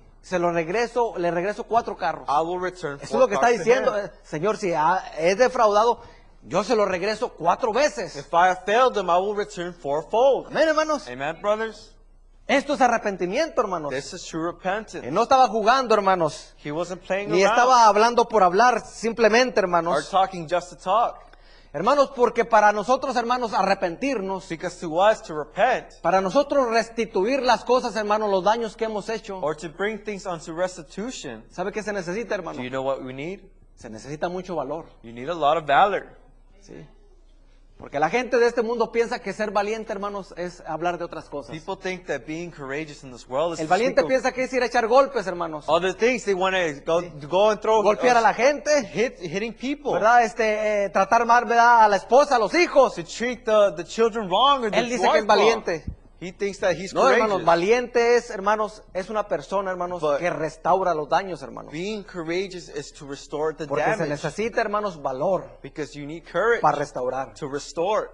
le regreso 4 carros.
I will return
Eso es
4
lo que está
cars to
diciendo.
him.
Señor, si es defraudado, yo se lo regreso 4 veces.
If I have failed him, I will return fourfold.
Amén, hermanos.
Amen, brothers?
Esto es arrepentimiento, hermanos.
This is true repentance.
No estaba jugando, hermanos.
He wasn't playing
Ni
around
estaba hablando por hablar, simplemente,
or
hermanos.
talking just to talk.
Hermanos, porque para nosotros, hermanos, arrepentirnos,
Because to us, to repent,
para nosotros restituir las cosas, hermanos, los daños que hemos hecho,
or to bring things unto restitution,
¿sabe qué se necesita,
do
hermano?
you know what we need?
Se necesita mucho valor.
You need a lot of valor.
¿Sí? Porque la gente de este mundo piensa que ser valiente, hermanos, es hablar de otras cosas.
People think that being courageous in this world is
El
to
valiente
speak of
piensa que es ir a echar golpes, hermanos.
other things. They want to go and throw
Golpear a la gente,
hitting people,
¿verdad? Tratar mal, ¿verdad?, a la esposa, a los hijos.
to treat the children wrong or the
Él dice que es
wife wrong.
valiente.
He thinks that he's
No,
courageous.
hermanos, valiente es, hermanos, es una persona, hermanos,
But-
que restaura los daños, hermanos.
Being courageous is to restore the
Porque se
damage.
necesita, hermanos, valor
Because you need courage
para restaurar.
to restore.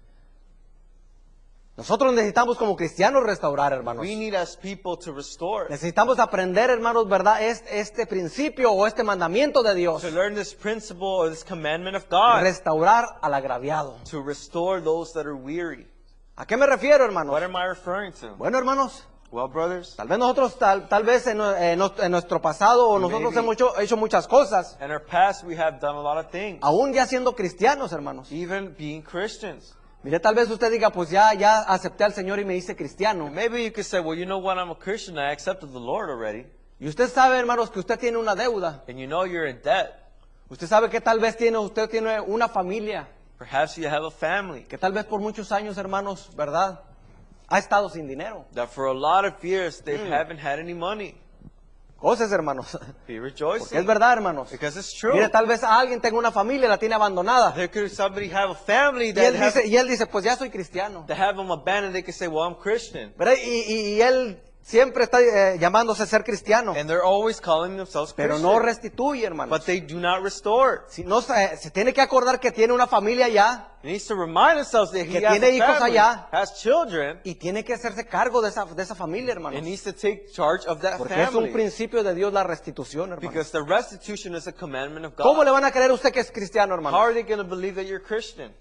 Nosotros necesitamos como cristianos restaurar, hermanos.
We need as people to restore.
Necesitamos aprender, hermanos, ¿verdad? Este principio o este mandamiento de Dios.
To learn this principle or this commandment of God.
Restaurar al agraviado.
To restore those that are weary.
¿A qué me refiero, hermanos?
What am I referring to?
Bueno, hermanos,
Well, brothers,
tal vez nosotros, tal vez en nuestro pasado o nosotros
Maybe.
hemos hecho muchas cosas,
in our past we have done a lot of things.
aún ya siendo cristianos, hermanos.
Even being Christians.
Mire, tal vez usted diga, pues ya acepté al Señor y me hice cristiano.
Maybe you could say, well, you know what, I'm a Christian, I accepted the Lord already.
Y usted sabe, hermanos, que usted tiene una deuda.
And you know you're in debt.
Usted sabe que tal vez usted tiene una familia,
Perhaps you have a family
que tal vez por muchos años, hermanos, ¿verdad?, ha estado sin dinero.
that for a lot of years they haven't had any money.
Cosas, hermanos.
Be
Porque es
rejoicing.
verdad, hermanos.
Because it's true.
Mire, tal vez alguien tenga una familia, la tiene abandonada.
There could somebody have a family
Y
that
él dice, pues ya soy cristiano.
have them abandoned. They could say, well, I'm Christian.
¿Verdad? Y él siempre está llamándose ser cristiano,
And they're always calling themselves
pero
Christian.
no restituye, hermanos.
But they do not restore.
Si no, se tiene que acordar que tiene una familia allá
He needs to remind himself that he
Que
has
tiene
a
hijos
family,
allá.
has children,
y tiene que hacerse cargo de esa familia, hermanos.
and needs to take charge of that
Porque es un
family.
principio de Dios la restitución, hermanos.
Because the restitution is a commandment of
¿Cómo
God.
le van a creer a usted que es cristiano,
How
hermano?
are they going to believe that you're Christian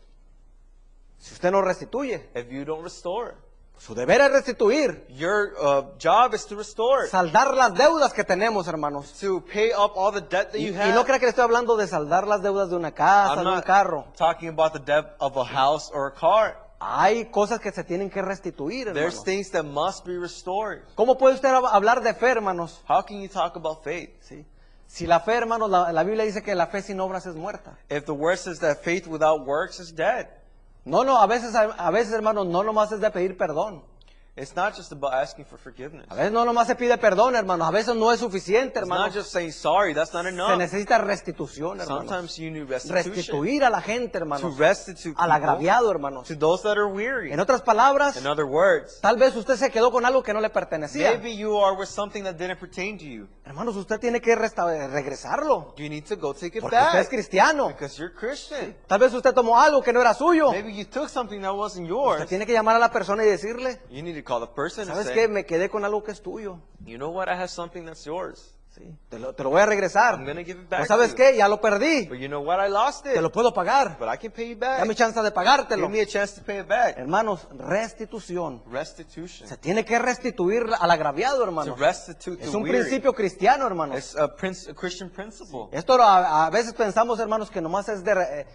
Si usted no restituye.
if you don't restore?
Su deber es restituir.
Your job is to restore.
Saldar las deudas que tenemos, hermanos.
To pay up all the debt that
Y
you have.
no crea que le estoy hablando de saldar las deudas de una casa,
I'm
de un
not
carro.
talking about the debt of a house or a car.
Hay cosas que se tienen que restituir,
There's
hermanos.
things that must be restored.
¿Cómo puede usted hablar de fe, hermanos?
How can you talk about faith?
¿Sí? Si la fe, hermanos, la Biblia dice que la fe sin obras es muerta.
If the word says that faith without works is dead.
No, a veces, hermanos, no nomás es de pedir perdón.
It's not just about asking for forgiveness.
A veces no nomás se pide perdón, hermanos. A veces no es suficiente,
It's not
hermanos.
just saying sorry. That's not
Se
enough.
necesita restitución, hermanos.
Sometimes you need restitution.
Restituir a la gente,
To
hermanos.
restitute
Al
people,
agraviado, hermanos.
to those that are weary.
En otras palabras,
In other words,
tal vez usted se quedó con algo que no le pertenecía.
maybe you are with something that didn't pertain to you.
Hermanos, usted tiene que regresarlo.
You need to go take it
Porque usted es
back.
cristiano.
Because you're Christian.
Tal vez usted tomó algo que no era suyo.
Maybe you took something that wasn't
Usted
yours.
tiene que llamar a la persona y decirle,
You need to call the person and
¿sabes
say,
qué? Me quedé con algo que es tuyo.
you know what? I have something that's yours.
Sí, te lo voy a regresar.
I'm going to give it
¿O
back
sabes
to you.
qué? Ya lo perdí.
But you know what? I lost it.
Te lo puedo pagar.
But I can pay you back.
Dame chance de pagártelo.
Give me a chance to pay it back.
Hermanos, restitución.
Restitution.
Se tiene que restituir al agraviado,
To
hermanos.
restitute
Es
the
un
weary.
principio cristiano, hermanos.
It's a Christian principle.
Esto a veces pensamos, hermanos, que nomás es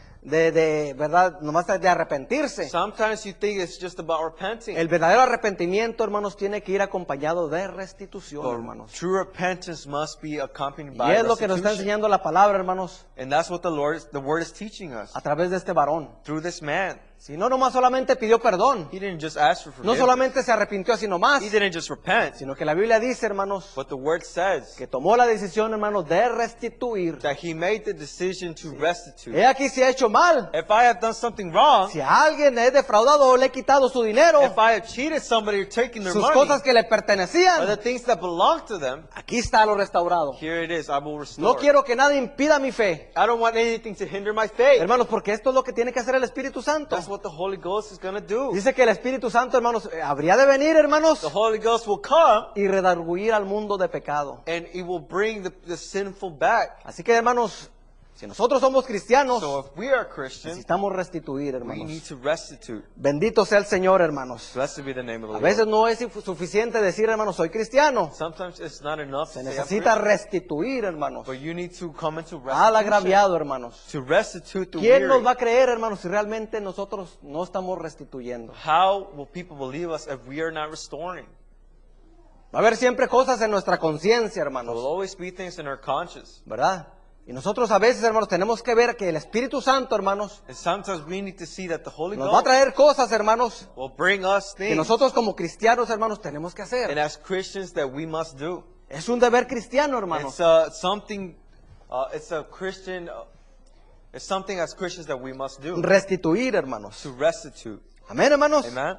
verdad, nomás es de arrepentirse.
Sometimes you think it's just about repenting.
El verdadero arrepentimiento, hermanos, tiene que ir acompañado de restitución,
But
hermanos.
true repentance must be accompanied
Y
by
es lo que nos está
restitution.
enseñando la palabra, hermanos,
And that's what the word is teaching us.
a través de este varón.
Through this man.
Si no, nomás solamente pidió perdón.
He didn't just ask for
No
forgiveness.
solamente se arrepintió así nomás,
He didn't just repent.
sino que la Biblia dice, hermanos,
But the word says
que tomó la decisión, hermanos, de restituir.
that he made the decision to restitute.
He aquí si ha hecho mal.
If I have done something wrong,
Si a alguien le he defraudado o le he quitado su dinero,
if I have cheated somebody or taken their
sus
money,
cosas que le
or the
pertenecían,
things that belong to them,
aquí está lo restaurado.
here it is, I will restore.
No quiero que nada impida mi fe.
I don't want anything to hinder my faith.
Hermanos, porque esto es lo que tiene que hacer el Espíritu Santo.
That's what the Holy Ghost is going to do.
Dice que el Espíritu Santo, hermanos, habría de venir, hermanos,
The Holy Ghost will come
y redarguir al mundo de pecado.
and it will bring the sinful back.
Así que, hermanos, si nosotros somos cristianos,
So if we are Christians,
necesitamos restituir,
we
hermanos.
need to restitute.
Bendito sea el Señor, hermanos.
Blessed be the name of the
A veces
Lord.
no es suficiente decir, hermanos, soy cristiano.
Sometimes it's not enough
Se
to say I'm
necesita
Christian,
restituir, hermanos,
but you need to come into
al
restitution.
agraviado, hermanos.
To restitute the
¿Quién nos
weary.
va a creer, hermanos, si realmente nosotros no estamos restituyendo?
How will people believe us if we are not restoring?
Va a haber siempre cosas en nuestra conciencia,
There will
hermanos,
always be things in our conscience.
¿verdad? Y nosotros a veces, hermanos, tenemos que ver que el Espíritu Santo, hermanos,
And sometimes we need to see that the Holy
nos va a
Ghost
traer cosas, hermanos,
will bring us
que
things.
nosotros como cristianos, hermanos, tenemos que
And
hacer.
as Christians that we must do.
Es un deber cristiano, hermanos.
It's something, it's a Christian, it's something as Christians that we must do.
Restituir, hermanos.
To restitute.
Amén, hermanos.
Amen?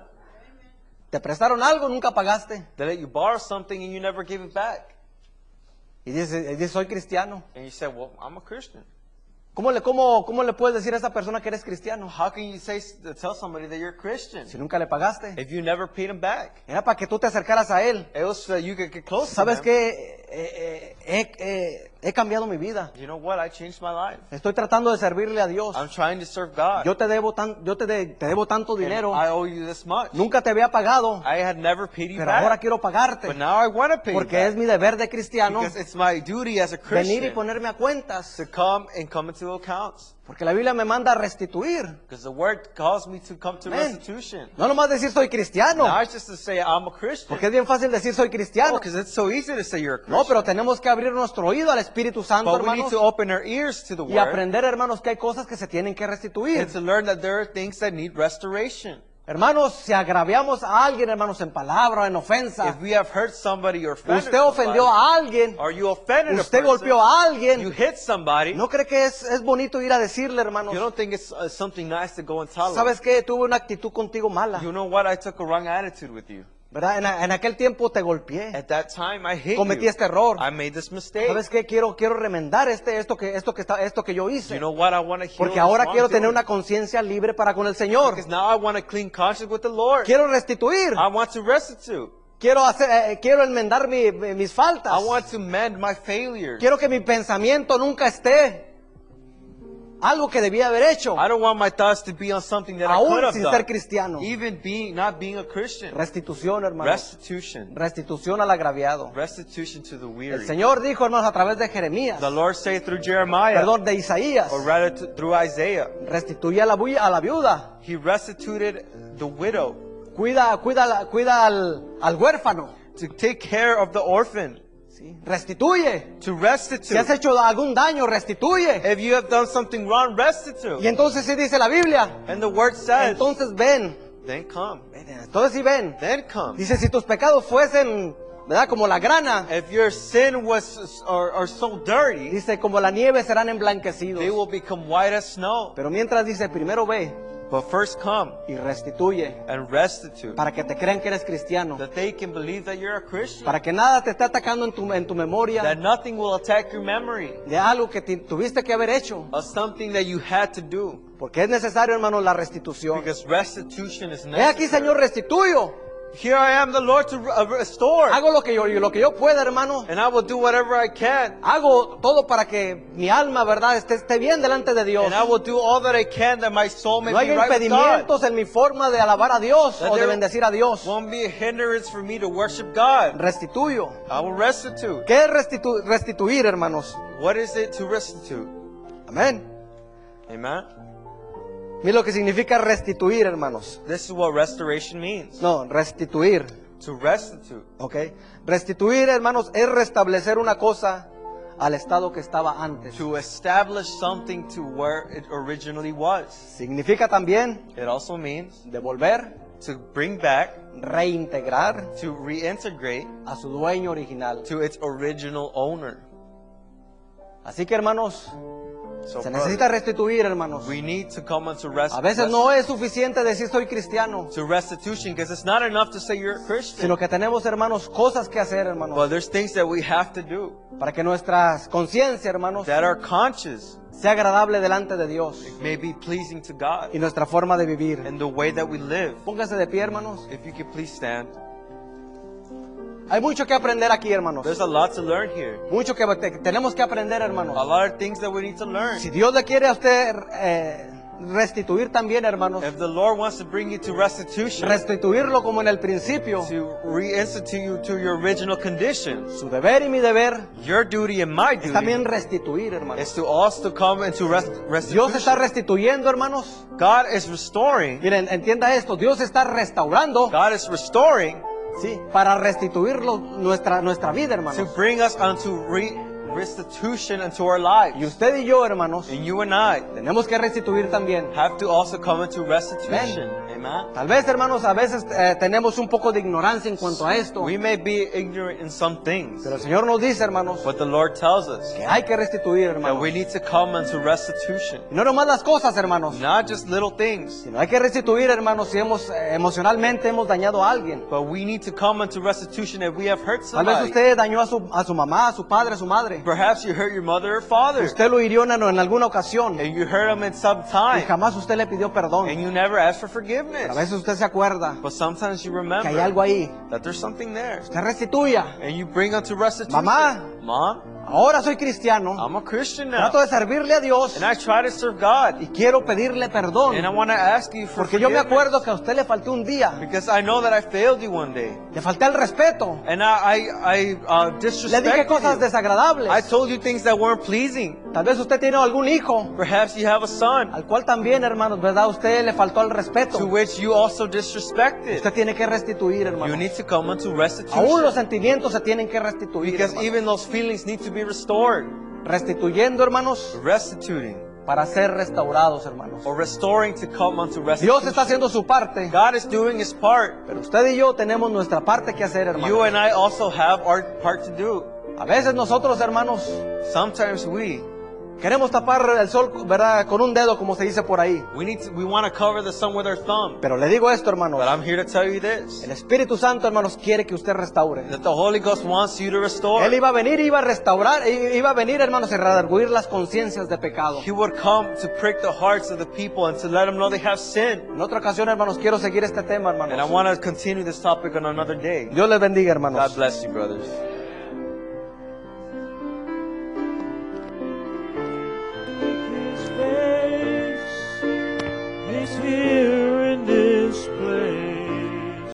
Te prestaron algo, nunca pagaste.
They let you borrow something and you never give it back.
Y dices, soy cristiano.
And you say, well, I'm a Christian.
¿Cómo le puedes decir a esa persona que eres cristiano
How can you tell somebody that you're a Christian
si nunca le pagaste?
if you never paid them back?
Era para que tú te acercaras a él.
It was so that you could get close
¿Sabes
to them.
qué? He cambiado mi vida.
You know what? I changed my life.
Estoy tratando de servirle a Dios.
I'm trying to serve God.
Yo te debo tanto
And
dinero.
I owe you this much.
Nunca te había pagado,
I had never paid you
pero ahora
back.
quiero pagarte.
But now I want to pay you
Porque es
back.
mi deber de cristiano
Because it's my duty as a
venir y
Christian
ponerme a cuentas.
to come into accounts.
Porque la Biblia me manda a restituir.
Because the word calls me to come to
Amen.
restitution.
No nomás decir soy cristiano.
Not just to say I'm a Christian.
Porque es bien fácil decir soy cristiano.
Because it's so easy to say you're a Christian.
No, pero tenemos que abrir nuestro oído al Espíritu Santo,
But we need
hermanos.
to open our ears to the
Y
word
aprender, hermanos, que hay cosas que se tienen que restituir.
and to learn that there are things that need restoration.
Hermanos, si agraviamos a alguien, hermanos, en palabra o en ofensa,
If we have hurt somebody or offended
usted ofendió
somebody,
a alguien,
or you offended
usted
a person,
golpeó a alguien,
you hit somebody,
¿no cree que es bonito ir a decirle, hermanos?
you don't think it's something nice to go and tell them.
¿Sabes qué? Tuve una actitud contigo mala,
You know what? I took a wrong attitude with you.
¿verdad? En aquel tiempo te golpeé,
At that time, I hit
cometí
you.
este error.
I made this mistake.
¿Sabes qué? Quiero remendar esto que yo hice.
You know what? I want to heal
Porque
this
ahora quiero tener
wrongdoing.
una conciencia libre para con el Señor.
Because now I want a clean conscience with the Lord.
Quiero restituir.
I want to restitute.
Quiero enmendar mis faltas.
I want to mend my failures.
Quiero que mi pensamiento nunca esté algo que debía haber hecho,
I don't want my thoughts to be on something that I could
aún
have
sin
done.
ser cristiano.
Even not being a Christian.
Restitución, hermanos.
Restitution.
Restitución al agraviado.
Restitution to the
El
weary.
Señor dijo, hermanos, a través de Jeremías,
The Lord said through Jeremiah,
perdón, de Isaías,
or rather through Isaiah,
restituye a la viuda,
He restituted the widow
cuida al huérfano,
to take care of the orphan,
¿sí? Restituye.
to
Si has
restitute.
hecho algún daño, restituye.
If you have done something wrong, restitute.
Y entonces sí dice la Biblia,
And the word says,
entonces ven,
then come.
entonces sí ven.
Then come.
Dice, si tus pecados fuesen, ¿verdad? Como la grana,
If your sin was are so dirty,
dice, como la nieve serán emblanquecidos.
they will become white as snow.
Pero mientras dice, primero ve
But first come
y restituye,
and restitute,
para que te crean que eres cristiano,
that they can believe that you're a Christian,
para que nada te esté atacando en tu memoria
that nothing will attack your memory
de algo que tuviste que haber hecho.
of something that you had to do,
Porque es necesario, hermano, la restitución.
because restitution is
He aquí,
necessary.
Señor, restituyo.
Here I am, the Lord, to restore,
Hago lo que yo pueda, hermano.
and I will do whatever I can,
Hago todo para que mi alma, ¿verdad?, esté bien delante de Dios.
and I will do all that I can that my soul may
No hay
be right with God.
impedimentos en mi forma de alabar a Dios
That
o de
there
bendecir a Dios.
won't be a hindrance for me to worship God.
Restituyo.
I will restitute.
¿Qué es restituir, hermanos?
What is it to restitute?
Amén.
Amen.
Mira lo que significa restituir, hermanos.
This is what restoration means.
No, restituir.
To restitute.
¿Ok? Restituir, hermanos, es restablecer una cosa al estado que estaba antes.
To establish something to where it originally was.
Significa también
It also means
devolver,
to bring back,
reintegrar
to reintegrate
a su dueño original.
to its original owner.
Así que, hermanos,
So,
se
brothers,
necesita restituir, hermanos.
we need to come into
A veces no es suficiente decir soy cristiano,
to restitution, because it's not enough to say you're a Christian.
sino que tenemos, hermanos, cosas que hacer, hermanos,
But there's things that we have to do,
para que nuestra conciencia, hermanos,
that our conscience
sea agradable delante de Dios
may be pleasing to God,
y nuestra forma de vivir.
and the way that we live.
Póngase de pie, hermanos.
If you could please stand.
Hay mucho que aprender aquí, hermanos.
There's a lot to learn here.
Mucho que tenemos que aprender,
A
hermanos.
lot of things that we need to learn.
Si Dios le quiere a usted restituir también, hermanos,
If the Lord wants to bring you to restitution,
restituirlo como en el principio,
to reinstitute you to your original condition,
su deber y mi deber
your duty and my
es también
duty
restituir, hermanos.
is to also come into
Dios está
restitution.
restituyendo, hermanos.
God is restoring.
Miren, entienda esto, Dios está restaurando,
God is restoring
sí, para restituirlo nuestra vida,
to
hermanos.
bring us unto restitution into our lives.
Y usted y yo, hermanos,
And you and I
tenemos que restituir también.
have to also come into restitution. Amen.
Tal vez, hermanos, a veces tenemos un poco de ignorancia en cuanto a esto,
We may be ignorant in some things,
pero el Señor nos dice, hermanos,
but the Lord tells us
que hay que restituir,
that
hermanos.
we need to come into restitution.
Y no nomás las cosas, hermanos,
Not just little things,
sino hay que restituir, hermanos, si emocionalmente hemos dañado a alguien.
but we need to come into restitution if we have hurt
Tal vez
somebody.
usted dañó a su mamá, a su padre, a su madre.
Perhaps you hurt your mother or father,
Usted lo hirió en alguna ocasión
and you hurt them in some
y
time,
jamás usted le pidió perdón.
and you never asked for
A
forgiveness.
veces usted se acuerda
But sometimes you
que hay algo
remember
ahí.
that there's something there,
Usted restituya.
and you bring unto restitution.
Mamá.
Mom,
Ahora soy cristiano.
I'm a Christian now,
Trato de servirle a Dios
and I try to serve God,
y quiero pedirle perdón.
and I want to ask you for
Porque yo me
forgiveness,
acuerdo que a usted le falté un día.
because I know that I failed you one day,
Le falté el respeto.
and I
Le dije
disrespected
cosas
you.
desagradables.
I told you things that weren't pleasing.
Tal vez usted tiene algún hijo
Perhaps you have a son
al cual también, hermanos, ¿verdad? Usted le faltó el respeto.
to which you also disrespected.
Usted tiene que restituir,
You
hermano.
need to come unto
Aún los
restitution,
sentimientos se tienen que restituir,
because
hermano.
even those feelings need to be restored.
Restituyendo, hermanos,
Restituting
para ser restaurados, hermanos.
or restoring to come unto
Dios está
restitution.
haciendo su parte,
God is doing His part.
pero usted y yo tenemos nuestra parte que hacer,
You
hermanos.
and I also have our part to do.
A veces nosotros, hermanos,
Sometimes we
Queremos tapar el sol, ¿verdad? Con un dedo, como se dice por ahí.
We want to cover the sun with our thumb.
Pero le digo esto, hermanos.
But I'm here to tell you this.
El Espíritu Santo, hermanos, quiere que usted restaure.
That the Holy Ghost wants you to restore.
Él iba a venir, iba a restaurar, iba a venir, hermanos, a redarguir las conciencias de pecado.
He would come to prick the hearts of the people and to let them know they have sinned.
En otra ocasión, hermanos, quiero seguir este tema,
And I
hermanos.
want to continue this topic on another day.
Dios les bendiga, hermanos.
God bless you, brothers.